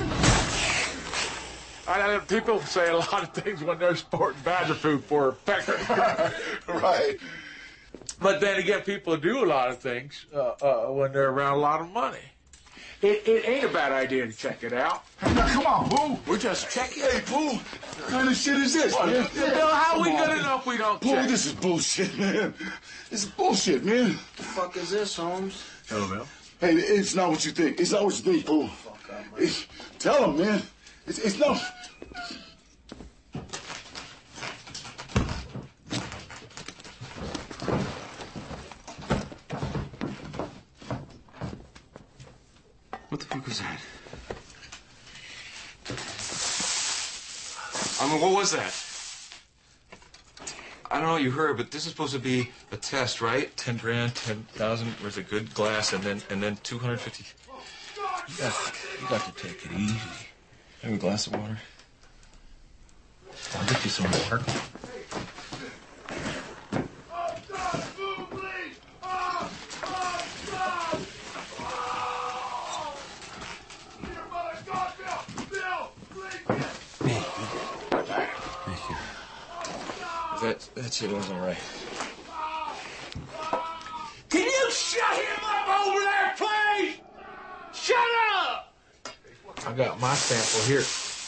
People say a lot of things when they're sporting badger food for a pecker. Right. But then again, people do a lot of things when they're around a lot of money. It ain't a bad idea to check it out. Now, come on, Pooh. We're just checking. Hey, Pooh. What kind of shit is this, man? Bill, how are we good enough we don't Pooh, check? this is bullshit, man. This is bullshit, man. The fuck is this, Holmes? Hello, Bill. Hey, it's not what you think. It's not what you think, Pooh. Tell him, man. It's not... What the fuck was that? I mean, what was that? I don't know what you heard, but this is supposed to be a test, right? 10 grand, 10,000 worth of good glass, and then 250. You got to take it easy. Have a glass of water. I'll get you some water. That shit wasn't right. Can you shut him up over there, please? Shut up! I got my sample here.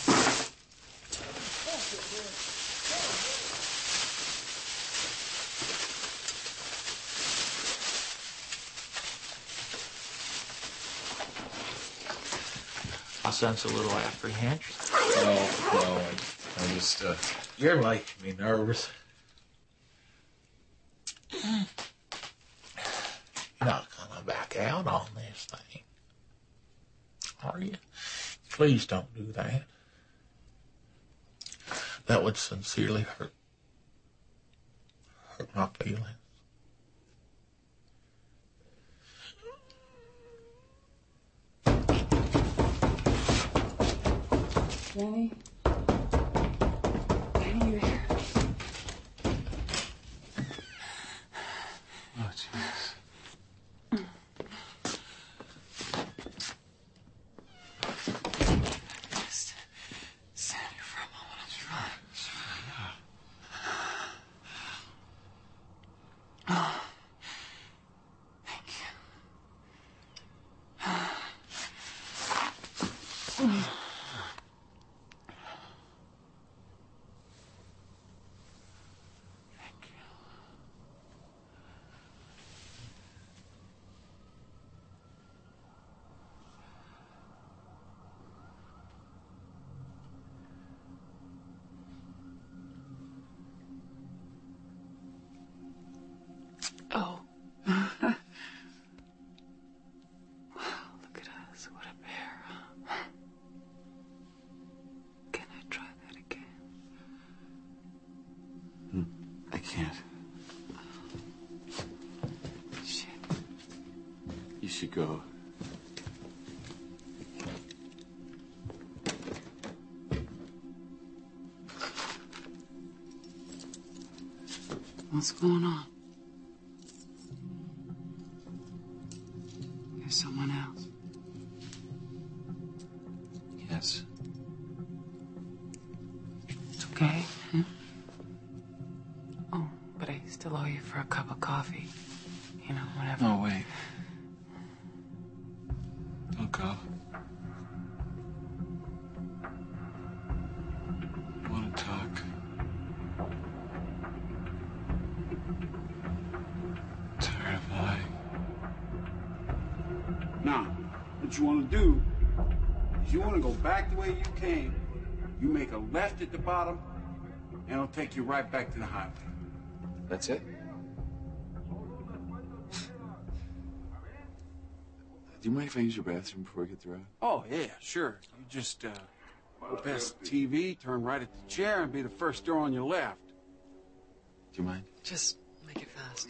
I sense a little apprehension. No, I just, You're making me nervous. You're not gonna back out on this thing, are you? Please don't do that. That would sincerely hurt my feelings. Danny? Danny, you here? Oh, jeez. Just stand here for a moment. I'm trying. Oh, thank you. Oh. Wow, look at us. What a pair, huh? Can I try that again? I can't. Shit. You should go. What's going on? still owe you for a cup of coffee. You know, whatever. Oh, wait. Don't go. I want to talk. I'm tired of lying. Now, what you want to do is you want to go back the way you came. You make a left at the bottom, and it'll take you right back to the highway. That's it? Do you mind if I use your bathroom before we get through? Oh, yeah, sure. You just go past the TV, turn right at the chair, and be the first door on your left. Do you mind? Just make it fast.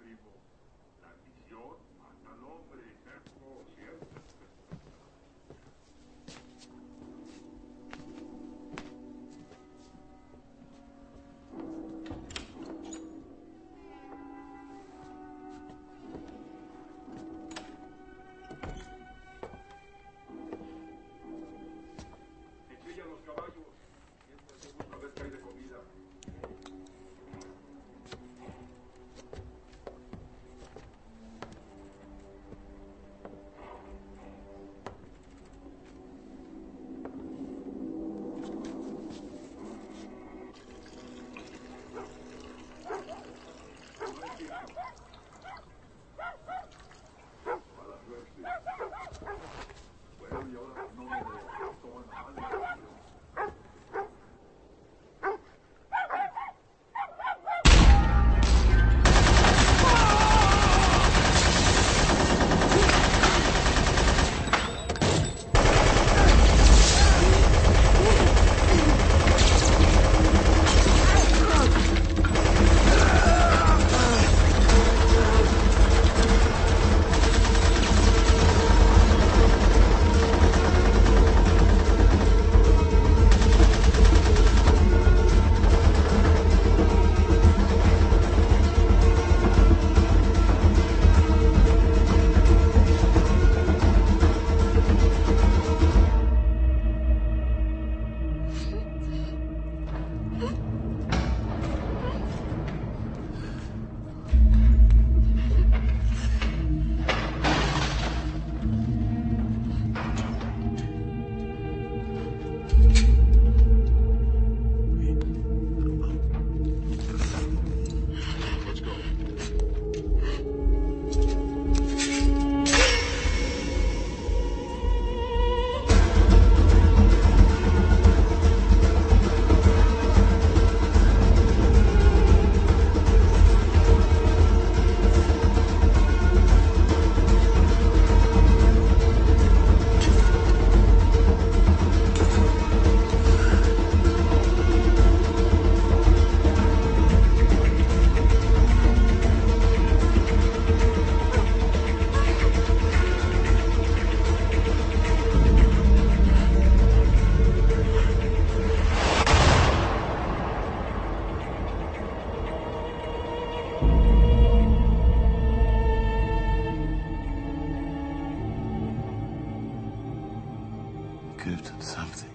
Could have done something.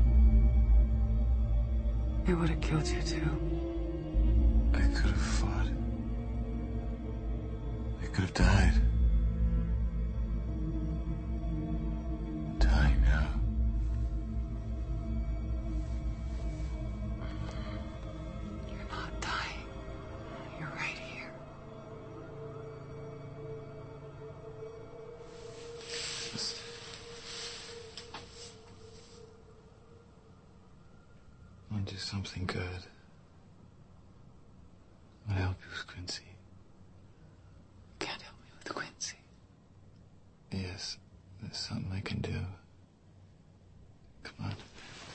It would have killed you, too. I could have fought. I could have died. I'm dying now. You're not dying. You're right here. Listen. I want to do something good. I want to help you with Quincy. Can't help me with Quincy. Yes, there's something I can do. Come on.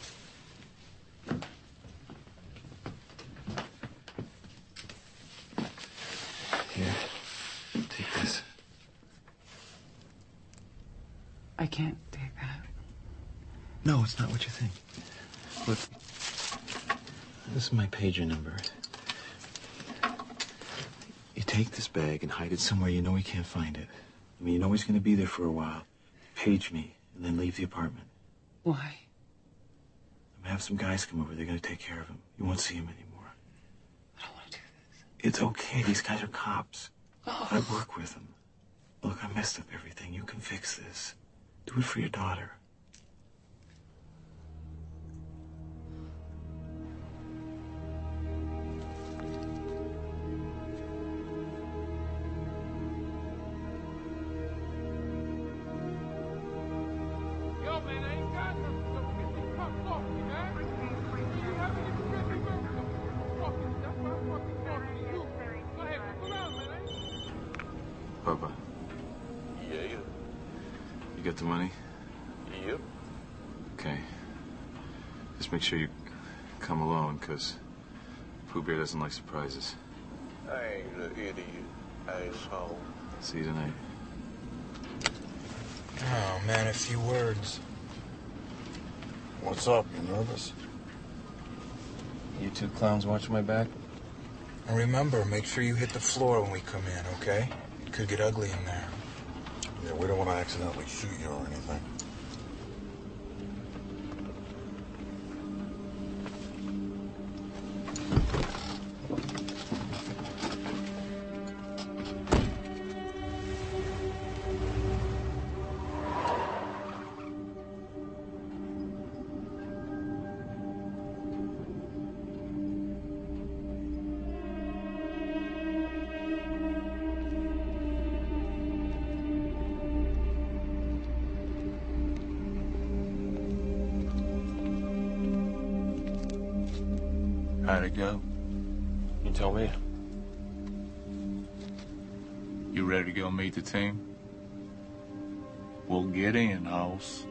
Here, take this. I can't take that. No, it's not what you think. Look, this is my pager number. You take this bag and hide it somewhere you know he can't find it. I mean, you know he's going to be there for a while. Page me, and then leave the apartment. Why? I'm gonna have some guys come over. They're going to take care of him. You won't see him anymore. I don't want to do this. It's okay. These guys are cops. I work with them. Look, I messed up everything. You can fix this. Do it for your daughter. Yo, man, I ain't got nothing. So get these cops off me, man. You haven't even read me, man. That's why I'm fucking talking to you. Go ahead, come on, man. Papa, Yeah. you got the money? Yep. Okay. Just make sure you come alone, because Pooh Bear doesn't like surprises. I ain't an idiot, asshole. See you tonight. Oh, man, a few words. What's up? You nervous? You two clowns watching my back? And remember, make sure you hit the floor when we come in, okay? It could get ugly in there. Yeah, we don't want to accidentally shoot you or anything. How'd it go? You tell me. You ready to go meet the team? We'll get in, house.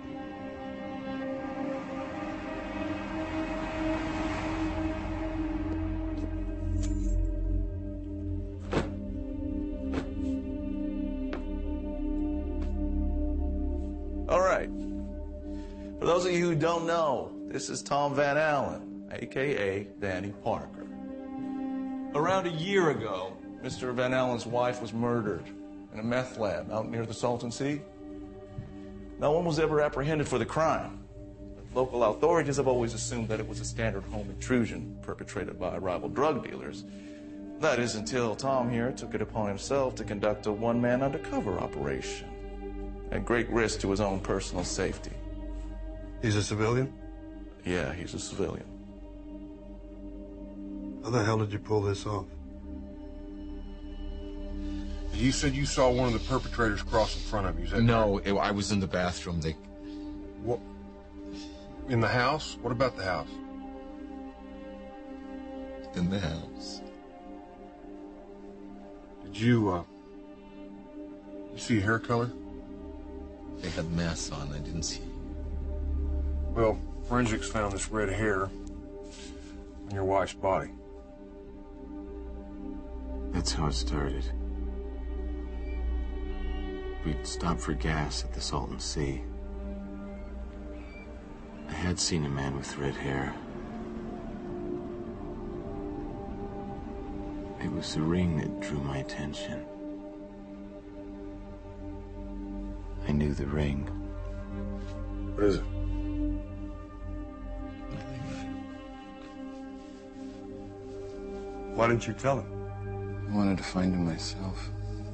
All right. For those of you who don't know, this is Tom Van Allen, a.k.a. Danny Parker. Around a year ago, Mr. Van Allen's wife was murdered in a meth lab out near the Salton Sea. No one was ever apprehended for the crime. Local authorities have always assumed that it was a standard home intrusion perpetrated by rival drug dealers. That is until Tom here took it upon himself to conduct a one-man undercover operation at great risk to his own personal safety. He's a civilian? Yeah, he's a civilian. How the hell did you pull this off? You said you saw one of the perpetrators cross in front of you. Is that No, I was in the bathroom. What? In the house? What about the house? In the house. Did you see hair color? They had masks on. I didn't see. Well, forensics found this red hair on your wife's body. That's how it started. We'd stopped for gas at the Salton Sea. I had seen a man with red hair. It was the ring that drew my attention. I knew the ring. What is it? Why didn't you tell him? I wanted to find him myself.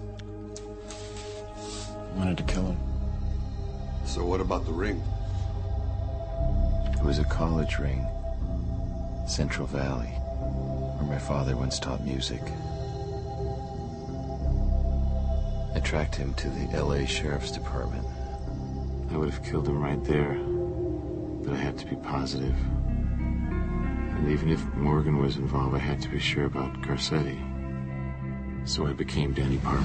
I wanted to kill him. So what about the ring? It was a college ring. Central Valley, where my father once taught music. I tracked him to the L.A. Sheriff's Department. I would have killed him right there, but I had to be positive. And even if Morgan was involved, I had to be sure about Garcetti. So I became Danny Parker.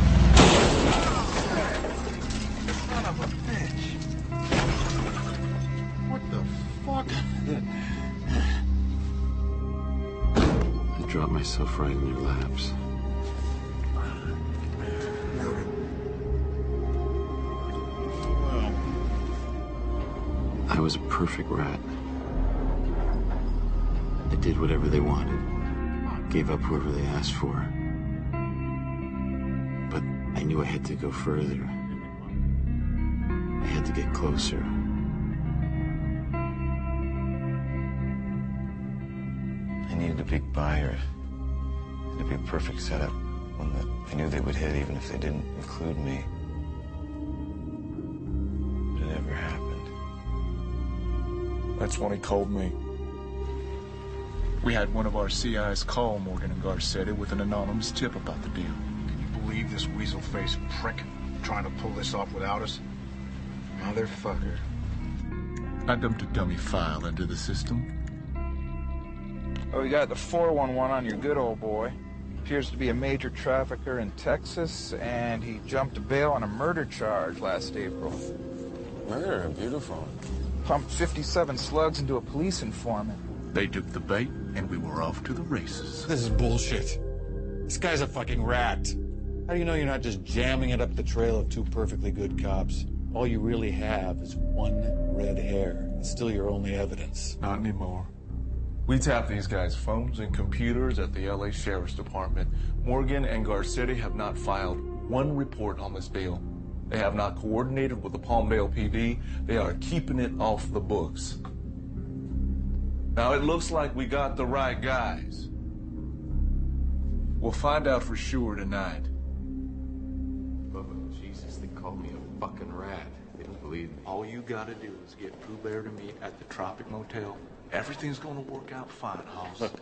Son of a bitch. What the fuck? I dropped myself right in your laps. I was a perfect rat. I did whatever they wanted, gave up whoever they asked for. But I knew I had to go further. I had to get closer. I needed a big buyer be a perfect setup, one that I knew they would hit even if they didn't include me. But it never happened. That's when he called me. We had one of our CIs call Morgan and Garcetti with an anonymous tip about the deal. Can you believe this weasel-faced prick trying to pull this off without us? Motherfucker. I dumped a dummy file into the system. Oh, we got the 411 on your good old boy. Appears to be a major trafficker in Texas, and he jumped bail on a murder charge last April. Murder, beautiful. Pumped 57 slugs into a police informant. They took the bait, and we were off to the races. This is bullshit. This guy's a fucking rat. How do you know you're not just jamming it up the trail of two perfectly good cops? All you really have is one red hair. It's still your only evidence. Not anymore. We tapped these guys' phones and computers at the LA Sheriff's Department. Morgan and Garcetti have not filed one report on this bail. They have not coordinated with the Palmdale PD. They are keeping it off the books. Now, it looks like we got the right guys. We'll find out for sure tonight. Bubba, Jesus, they called me a fucking rat. They don't believe me. All you gotta do is get Pooh Bear to meet at the Tropic Motel. Everything's gonna work out fine, Hoss. Look,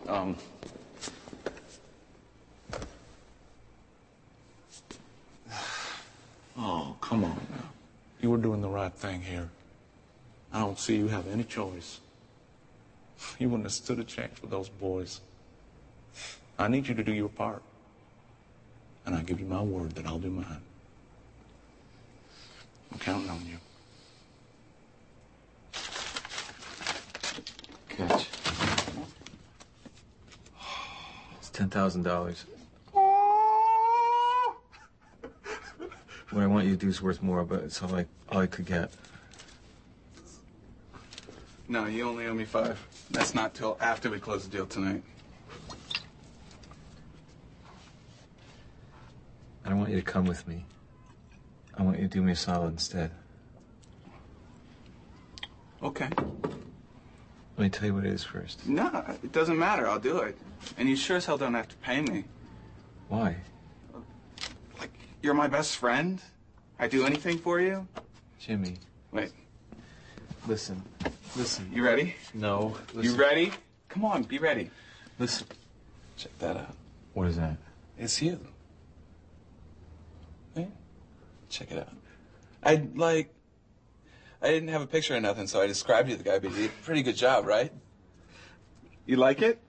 Oh, come on now. You were doing the right thing here. I don't see you have any choice. You wouldn't have stood a chance with those boys. I need you to do your part. And I give you my word that I'll do mine. I'm counting on you. Catch. It's $10,000. What I want you to do is worth more, but it's all I could get. No, you only owe me 5. That's not till after we close the deal tonight. I don't want you to come with me. I want you to do me a solid instead. Okay. Let me tell you what it is first. No, it doesn't matter. I'll do it. And you sure as hell don't have to pay me. Why? You're my best friend. I do anything for you. Jimmy. Wait. Listen. You ready? No. You ready? Come on, be ready. Listen. Check that out. What is that? It's you. Hey, check it out. I didn't have a picture or nothing, so I described you to the guy, but you did a pretty good job, right? You like it?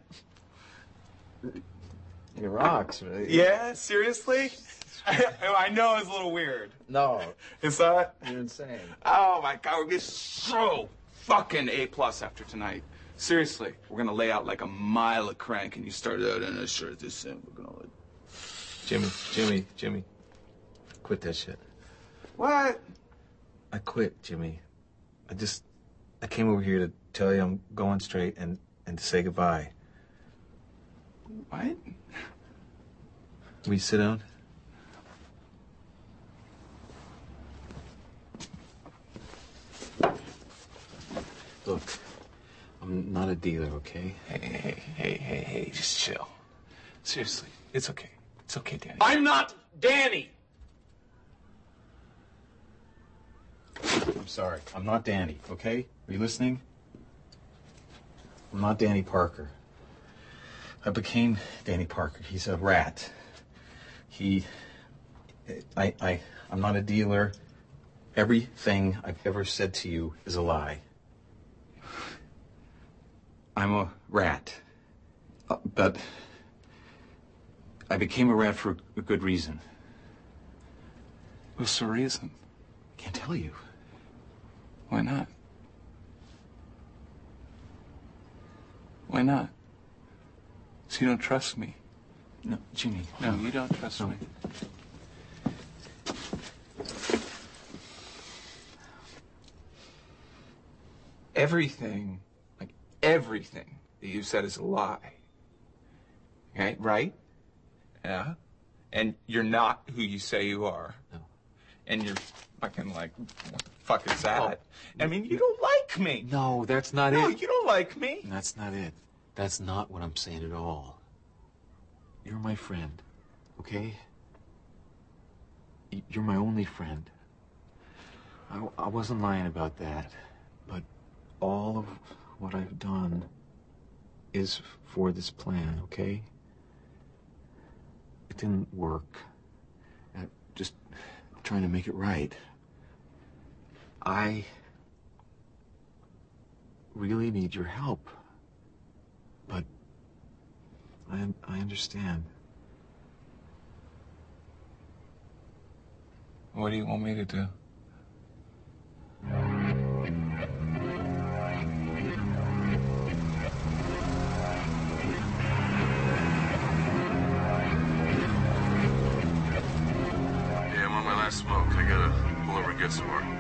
It rocks, right? Yeah, seriously? I know it's a little weird. No. It's not? You're insane. Oh my God, we're gonna be so fucking A+ after tonight. Seriously, we're gonna lay out like a mile of crank, and you start out in a shirt this in. We're gonna Jimmy. Quit that shit. What? I quit, Jimmy. I came over here to tell you I'm going straight and to say goodbye. What? Will you sit down? Look, I'm not a dealer, okay? Hey, just chill. Seriously, it's okay. It's okay, Danny. I'm not Danny! I'm sorry. I'm not Danny, okay? Are you listening? I'm not Danny Parker. I became Danny Parker. He's a rat. I'm not a dealer. Everything I've ever said to you is a lie. I'm a rat. But I became a rat for a good reason. What's the reason? I can't tell you. Why not? Why not? So you don't trust me? No, Jimmy. No, you don't trust me. Everything that you said is a lie. Okay, right? Yeah? And you're not who you say you are. No. And you're fucking like, what the fuck is that? I mean, you don't like me. No, that's not it. No, you don't like me. That's not it. That's not what I'm saying at all. You're my friend, okay? You're my only friend. I wasn't lying about that, but all of what I've done is for this plan, okay? It didn't work. I'm just trying to make it right. I really need your help, but I understand. What do you want me to do? Yeah, I'm on my last smoke. I gotta pull over and get some more.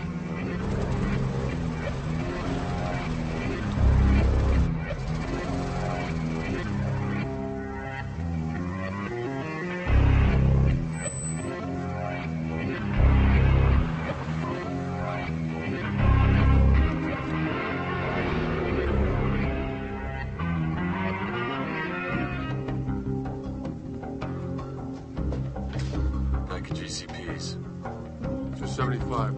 GCPs. 275.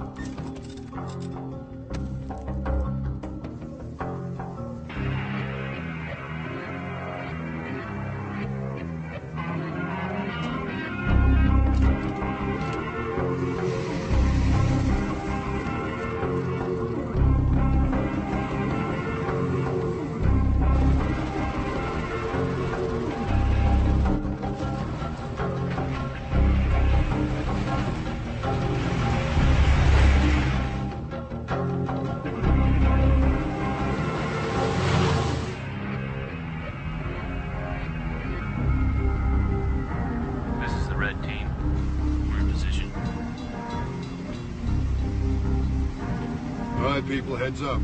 People, heads up.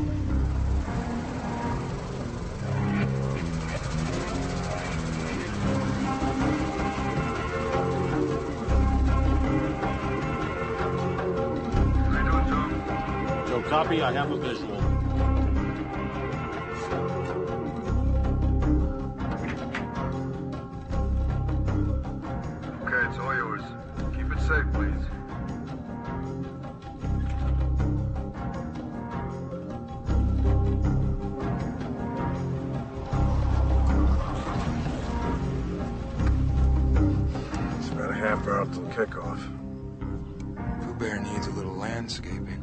How you doing, Tom? Joe, copy. I have a visual. Okay, it's all yours. Keep it safe, please. Half hour till kickoff. Pooh Bear needs a little landscaping.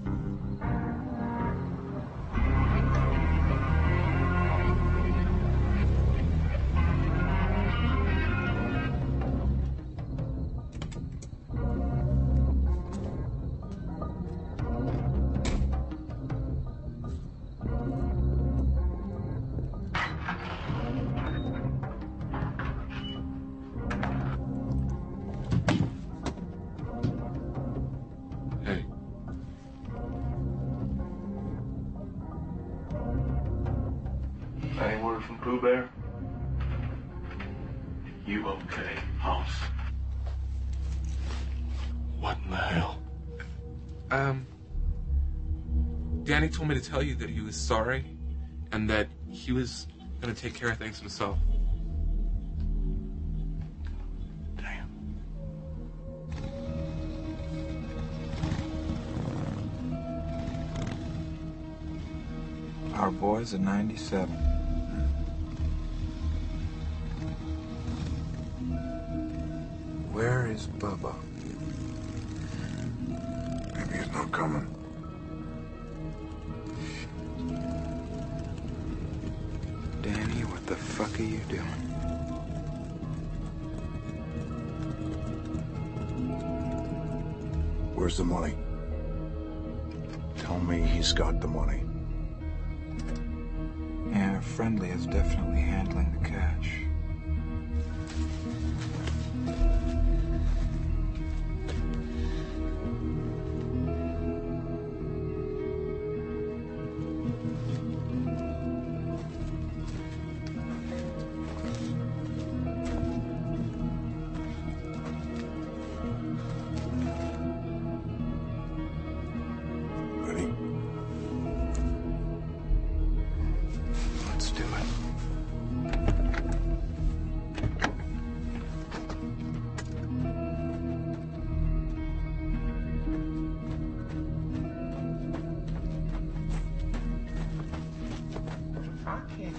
Any word from Pooh Bear? You okay, House? What in the hell? Danny told me to tell you that he was sorry and that he was gonna take care of things himself. Our boy's a 97. Where is Bubba? Maybe he's not coming. Danny, what the fuck are you doing? Where's the money? Tell me he's got the money. Yeah, Friendly is definitely handling the cash.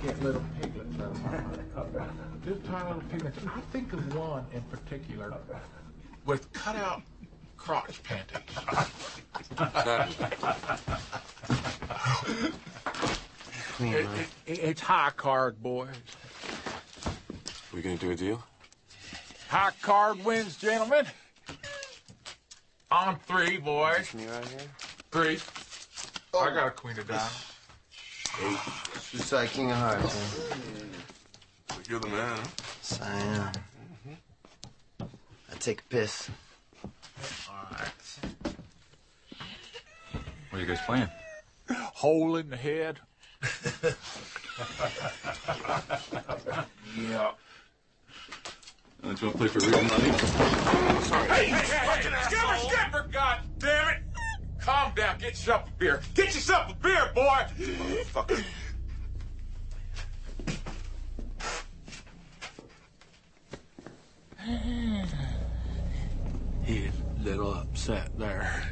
get little piglets out of my mouth. Just tiny little piglets. I think of one in particular with cut-out crotch panties. It's high card, boys. We gonna do a deal? High card wins, gentlemen. On 3, boys. Me right here? 3. I got a queen of diamonds. 8. Just like King of Hearts, man. You're the man, huh? Yes, I am. I take a piss. All right. What are you guys playing? Hole in the head. Yeah. Don't you want to play for real money? Sorry. Hey, skipper, God damn it! Calm down, get yourself a beer. Get yourself a beer, boy! Motherfucker. He's a little upset there.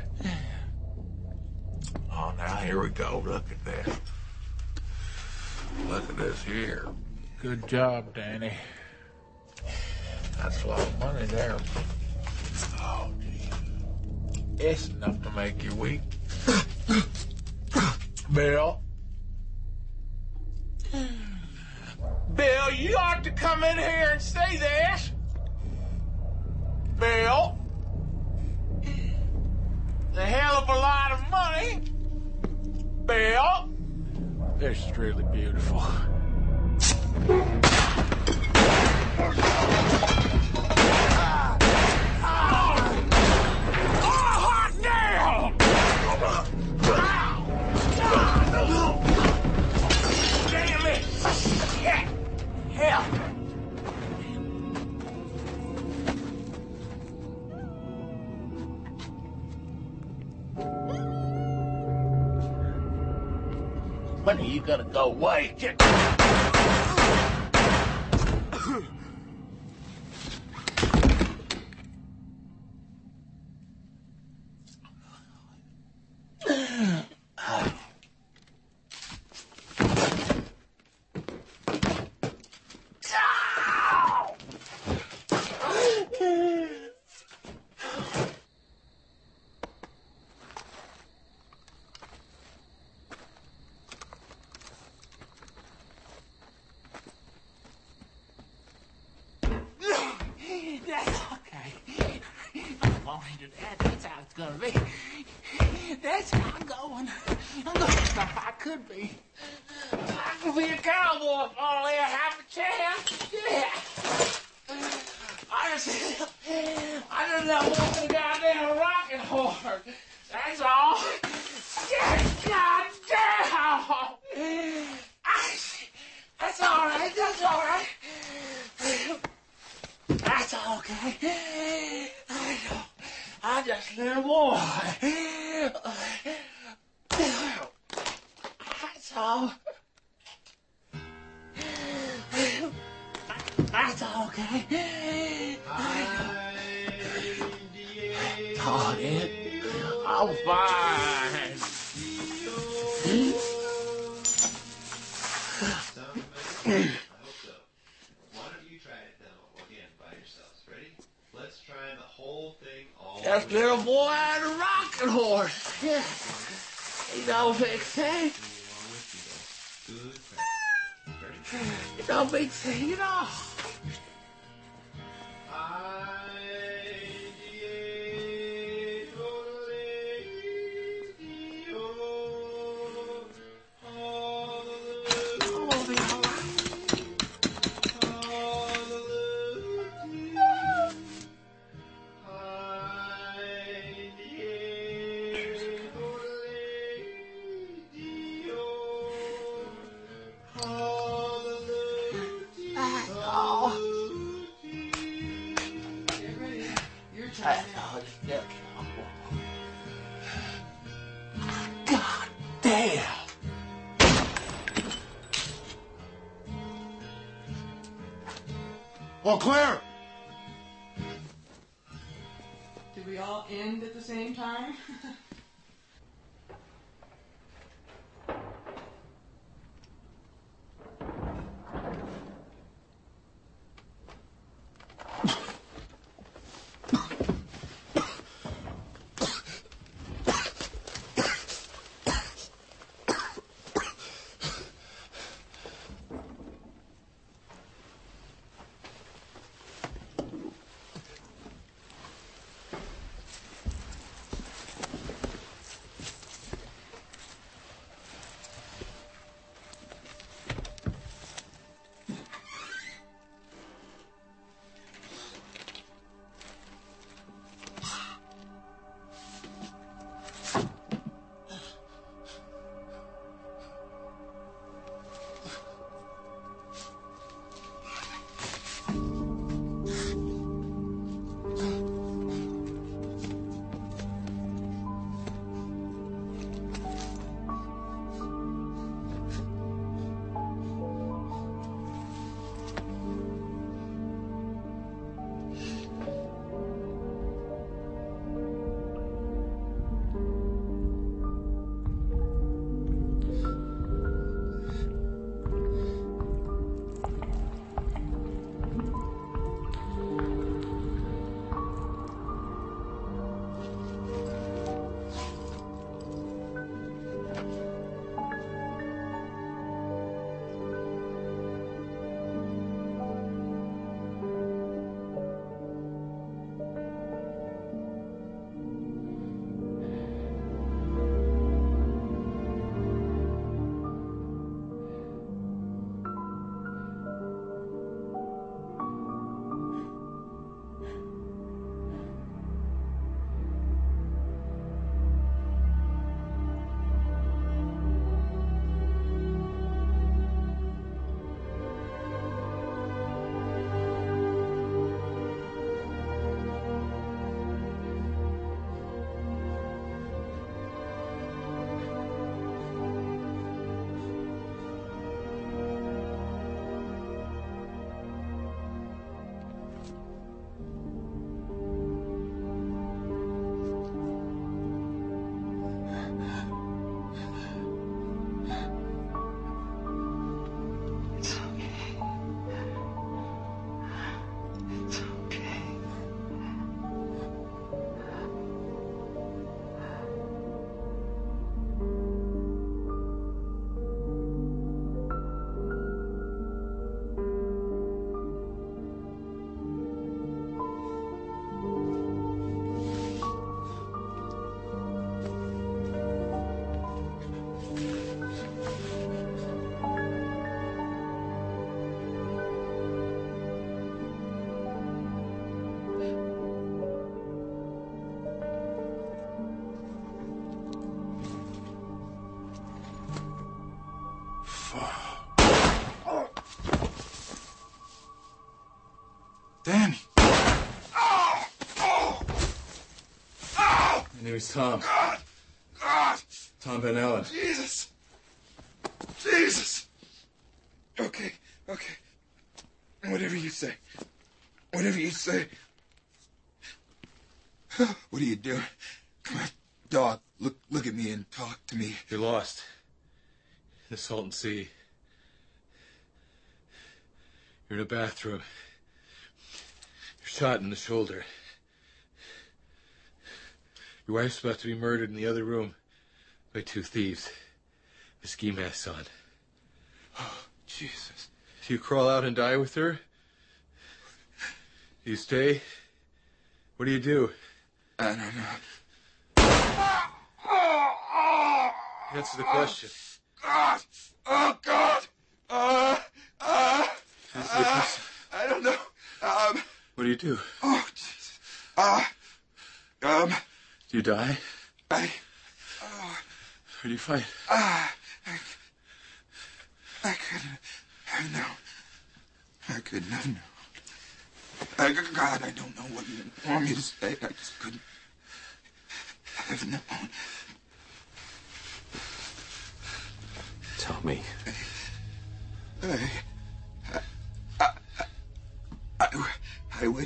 Oh, now here we go. Look at this. Look at this here. Good job, Danny. That's a lot of money there. Oh, gee. It's enough to make you weak. Bill? Bill, you ought to come in here and say this. Bill? A hell of a lot of money. Bill? This is really beautiful. Damn it! Shit! Hell! When are you gonna go away? That's okay. I'm going to that. That's how it's gonna be. That's how I'm going. I'm going stuff I could be. I could be a cowboy if only I have a chance. Yeah. I just love walking a goddamn rocking horse. That's all. Yeah, God damn. That's all right. That's all right. That's okay. I know. I'm just a little boy. That's all. That's okay. I know. Oh, it. I'm fine. Just little boy on a rocking horse. Yeah. Ain't no big thing. Ain't no big thing, you know. God damn. Oh, Claire! Did we all end at the same time? Danny. My name is Tom. God! Tom Van Allen. Jesus! Okay. Whatever you say. Whatever you say. What are you doing? Come on, dog. Look at me and talk to me. You're lost. In the Salton Sea. You're in a bathroom. You're shot in the shoulder. Your wife's about to be murdered in the other room by 2 thieves. With ski masks on. Oh, Jesus. Do you crawl out and die with her? Do you stay? What do you do? I don't know. Answer the question. God! Oh, God! Answer the question. I don't know. What do you do? Oh, Jesus. Do you die? I Or do you fight? I couldn't have known. I couldn't have known. God, I don't know what you want me to say. I just couldn't have known. Tell me. I would,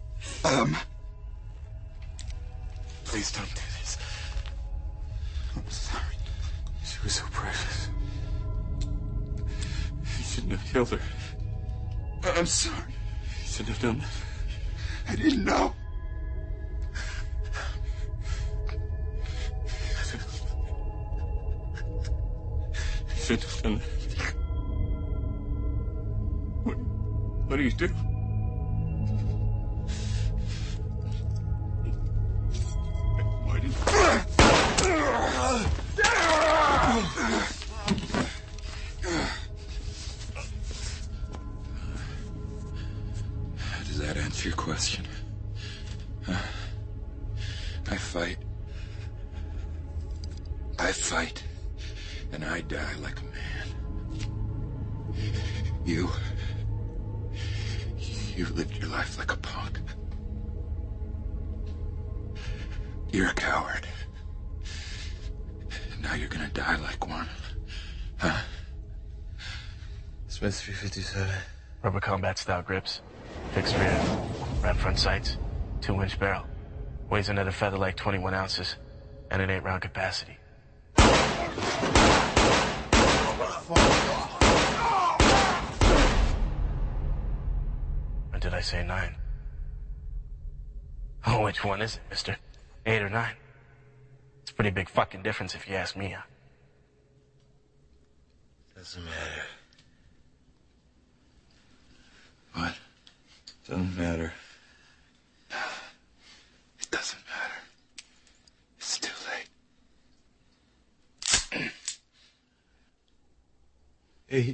please don't do this. I'm sorry. She was so precious. You shouldn't have killed her. I'm sorry. You shouldn't have done that. I didn't know. You shouldn't have done that. What do you do? Why did Does that answer your question? Huh? I fight, and I die like a man. You lived your life like a punk. You're a coward. Now you're gonna die like one. Huh? Smith 357. Rubber combat style grips, fixed rear, wrap front sights, 2-inch barrel. Weighs another feather like 21 ounces, and an 8-round capacity. Or did I say 9? Oh, which one is it, mister? 8 or 9? It's a pretty big fucking difference if you ask me. Doesn't matter. What? Doesn't matter. It doesn't matter. It's too late. 8.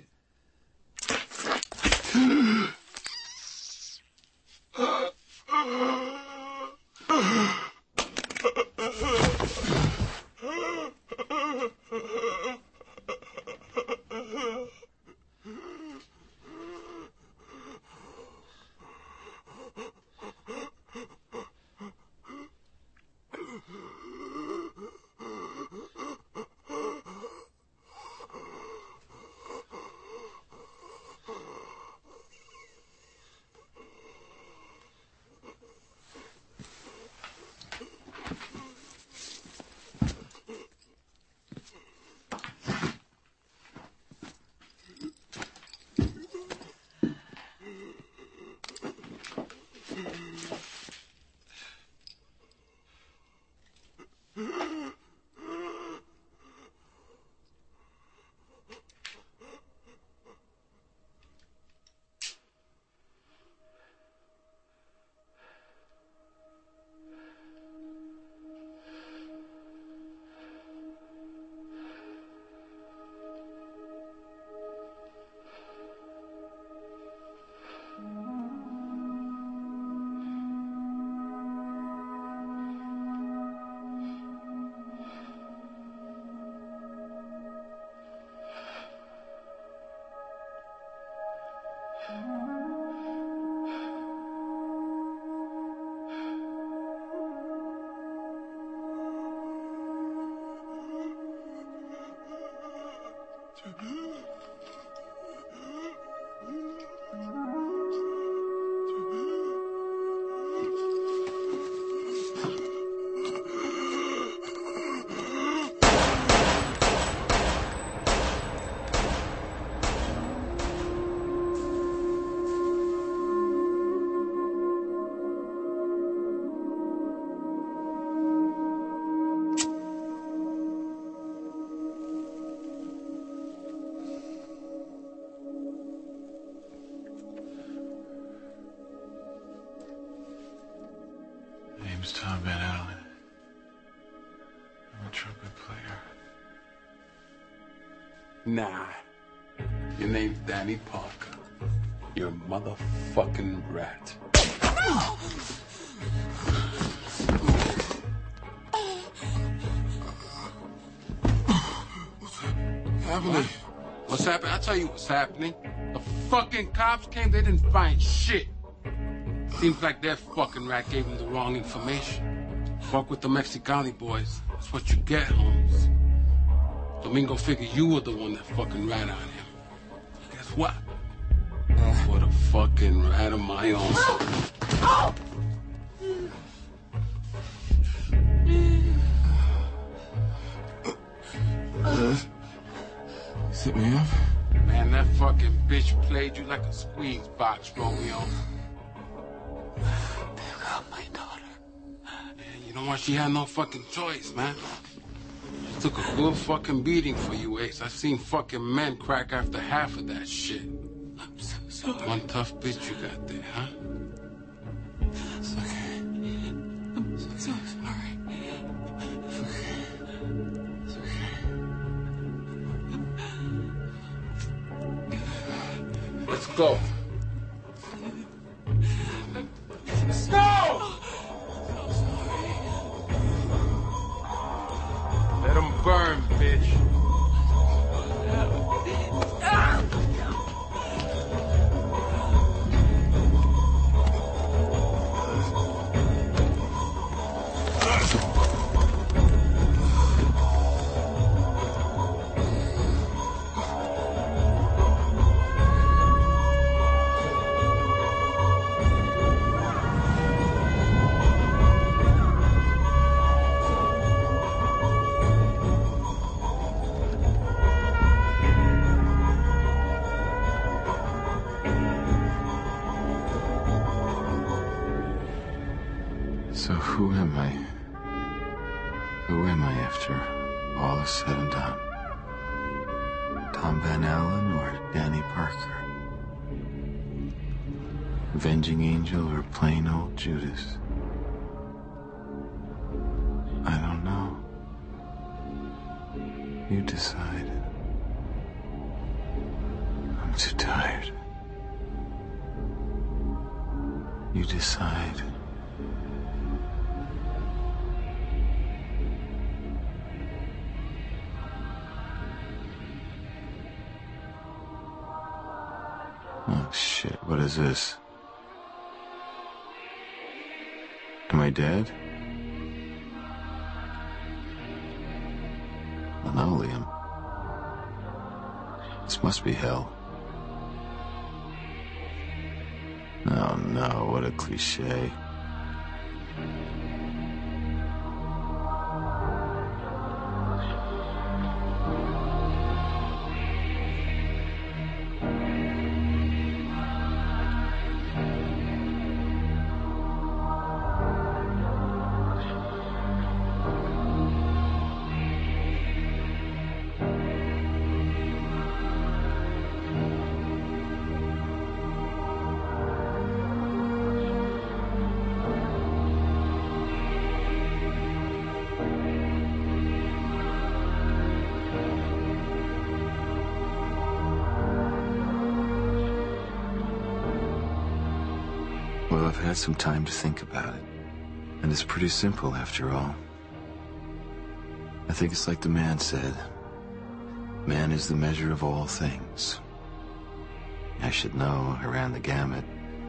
Name's Tom Van Allen. I'm a trumpet player. Nah. Your name's Danny Parker. You're a motherfucking rat. Happening? What's happening? I'll tell you what's happening. The fucking cops came, they didn't find shit. Seems like that fucking rat gave him the wrong information. Fuck with the Mexicali boys. That's what you get, Holmes. Domingo figured you were the one that fucking rat on him. Guess what? What a fucking rat of my own. Sit me up? Man, that fucking bitch played you like a squeeze box, Romeo. They got my daughter. You know what? She had no fucking choice, man. She took a good fucking beating for you, Ace. I've seen fucking men crack after half of that shit. I'm so sorry. One tough bitch you got there, huh? It's okay. I'm so sorry. It's okay. It's okay. Let's go. Let's go! Let him burn, bitch. So who am I? Who am I after all is said and done? Tom Van Allen or Danny Parker? Avenging Angel or plain old Judas? I don't know. You decide. I'm too tired. You decide. Oh, shit. What is this? Am I dead? Linoleum. This must be hell. Oh, no. What a cliche. Well, I've had some time to think about it. And it's pretty simple, after all. I think it's like the man said. Man is the measure of all things. I should know, I ran the gamut.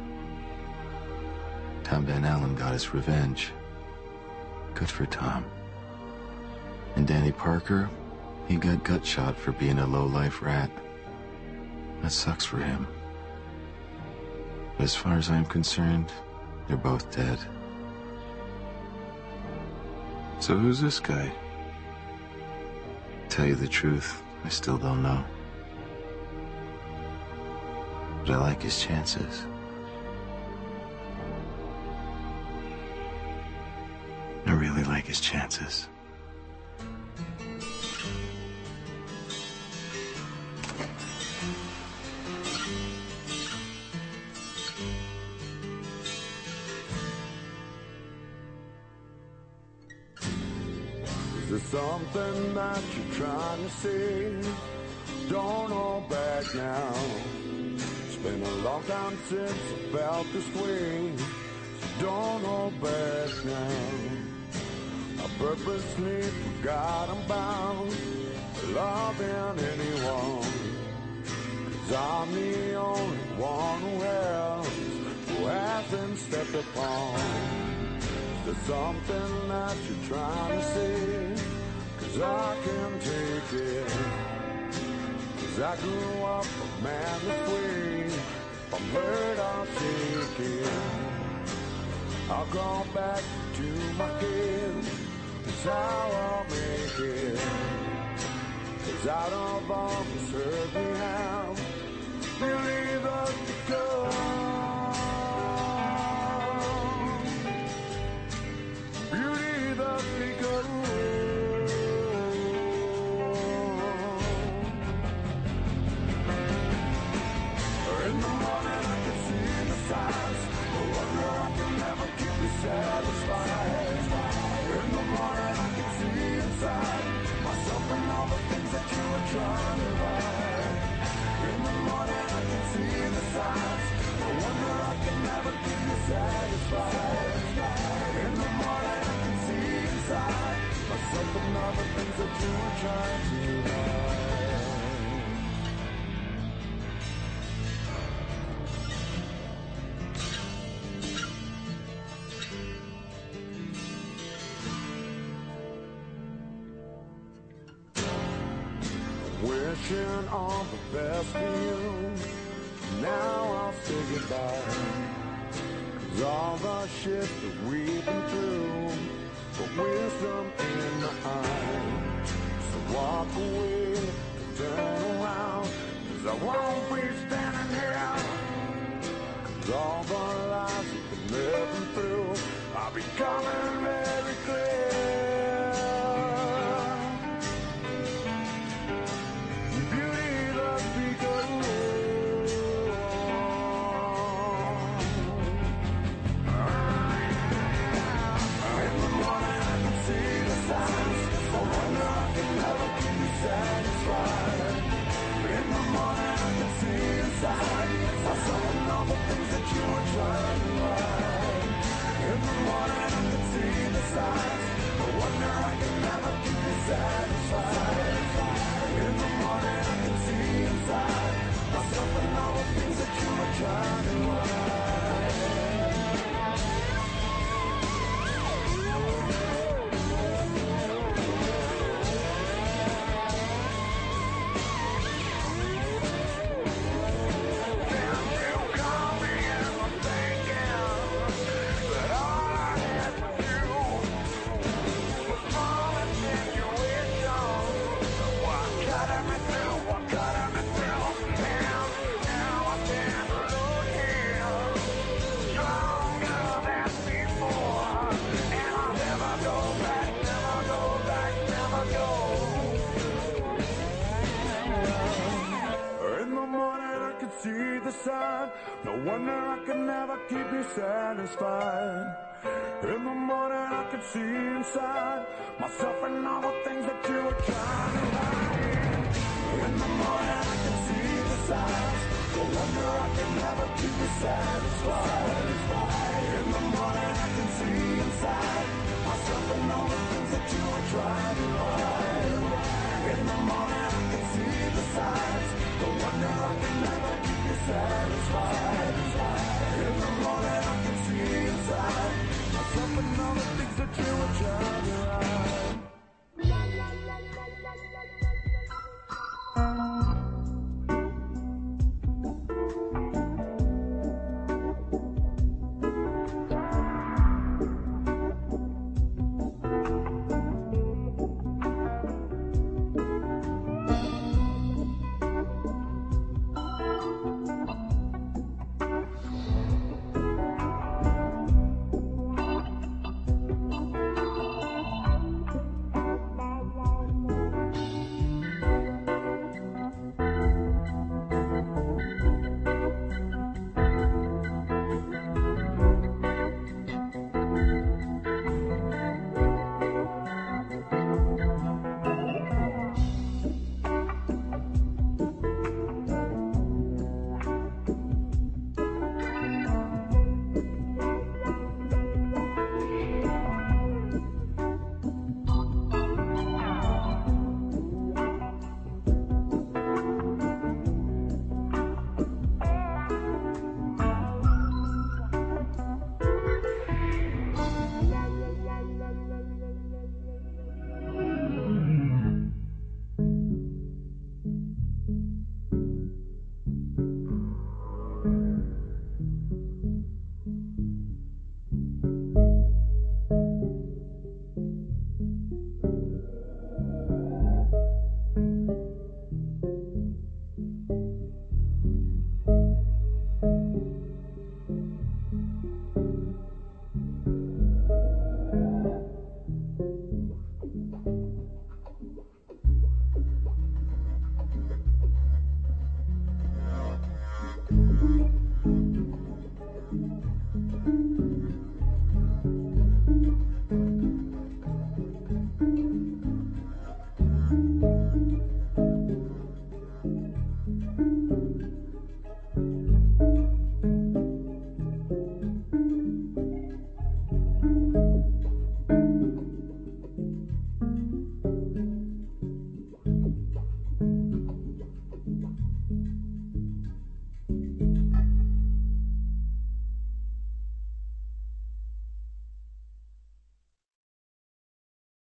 Tom Van Allen got his revenge. Good for Tom. And Danny Parker, He got gut shot for being a low-life rat. That sucks for him. But as far as I'm concerned, they're both dead. So who's this guy? Tell you the truth, I still don't know. But I like his chances. I really like his chances. Is there something that you're trying to say? Don't hold back now. It's been a long time since I felt this way. So don't hold back now. I purposely forgot about loving anyone. 'Cause I'm the only one who hasn't stepped upon. There's something that you're trying to say, 'cause I can take it. 'Cause I grew up a man this way. If I'm hurt, I'll take it. I'll go back to my kids. That's how I'll make it. 'Cause out of all this hurt we have, we leave us to go. Satisfied. In the morning I can see inside myself and all the things that you were trying to hide. In the morning I can see the signs. No wonder I can never keep you satisfied. In the morning I can see inside myself and all the things that you were trying to hide. Wishing all the best for you. Now I'll say goodbye. 'Cause all the shit that we've been through, but wisdom in the eye. So walk away, turn around, 'cause I won't be standing here. 'Cause all the lies we've been living through are becoming very clear. Satisfied. In the morning I can see inside myself and all the things that you were trying to hide. In the morning I can see the signs. No wonder I can never keep you satisfied. In the morning I can see inside myself and all the things that you were trying to hide. No wonder I can never keep you satisfied. In the morning I can see inside myself and all the things that you were trying to hide. In the morning I can see the signs. No wonder I can never keep you satisfied.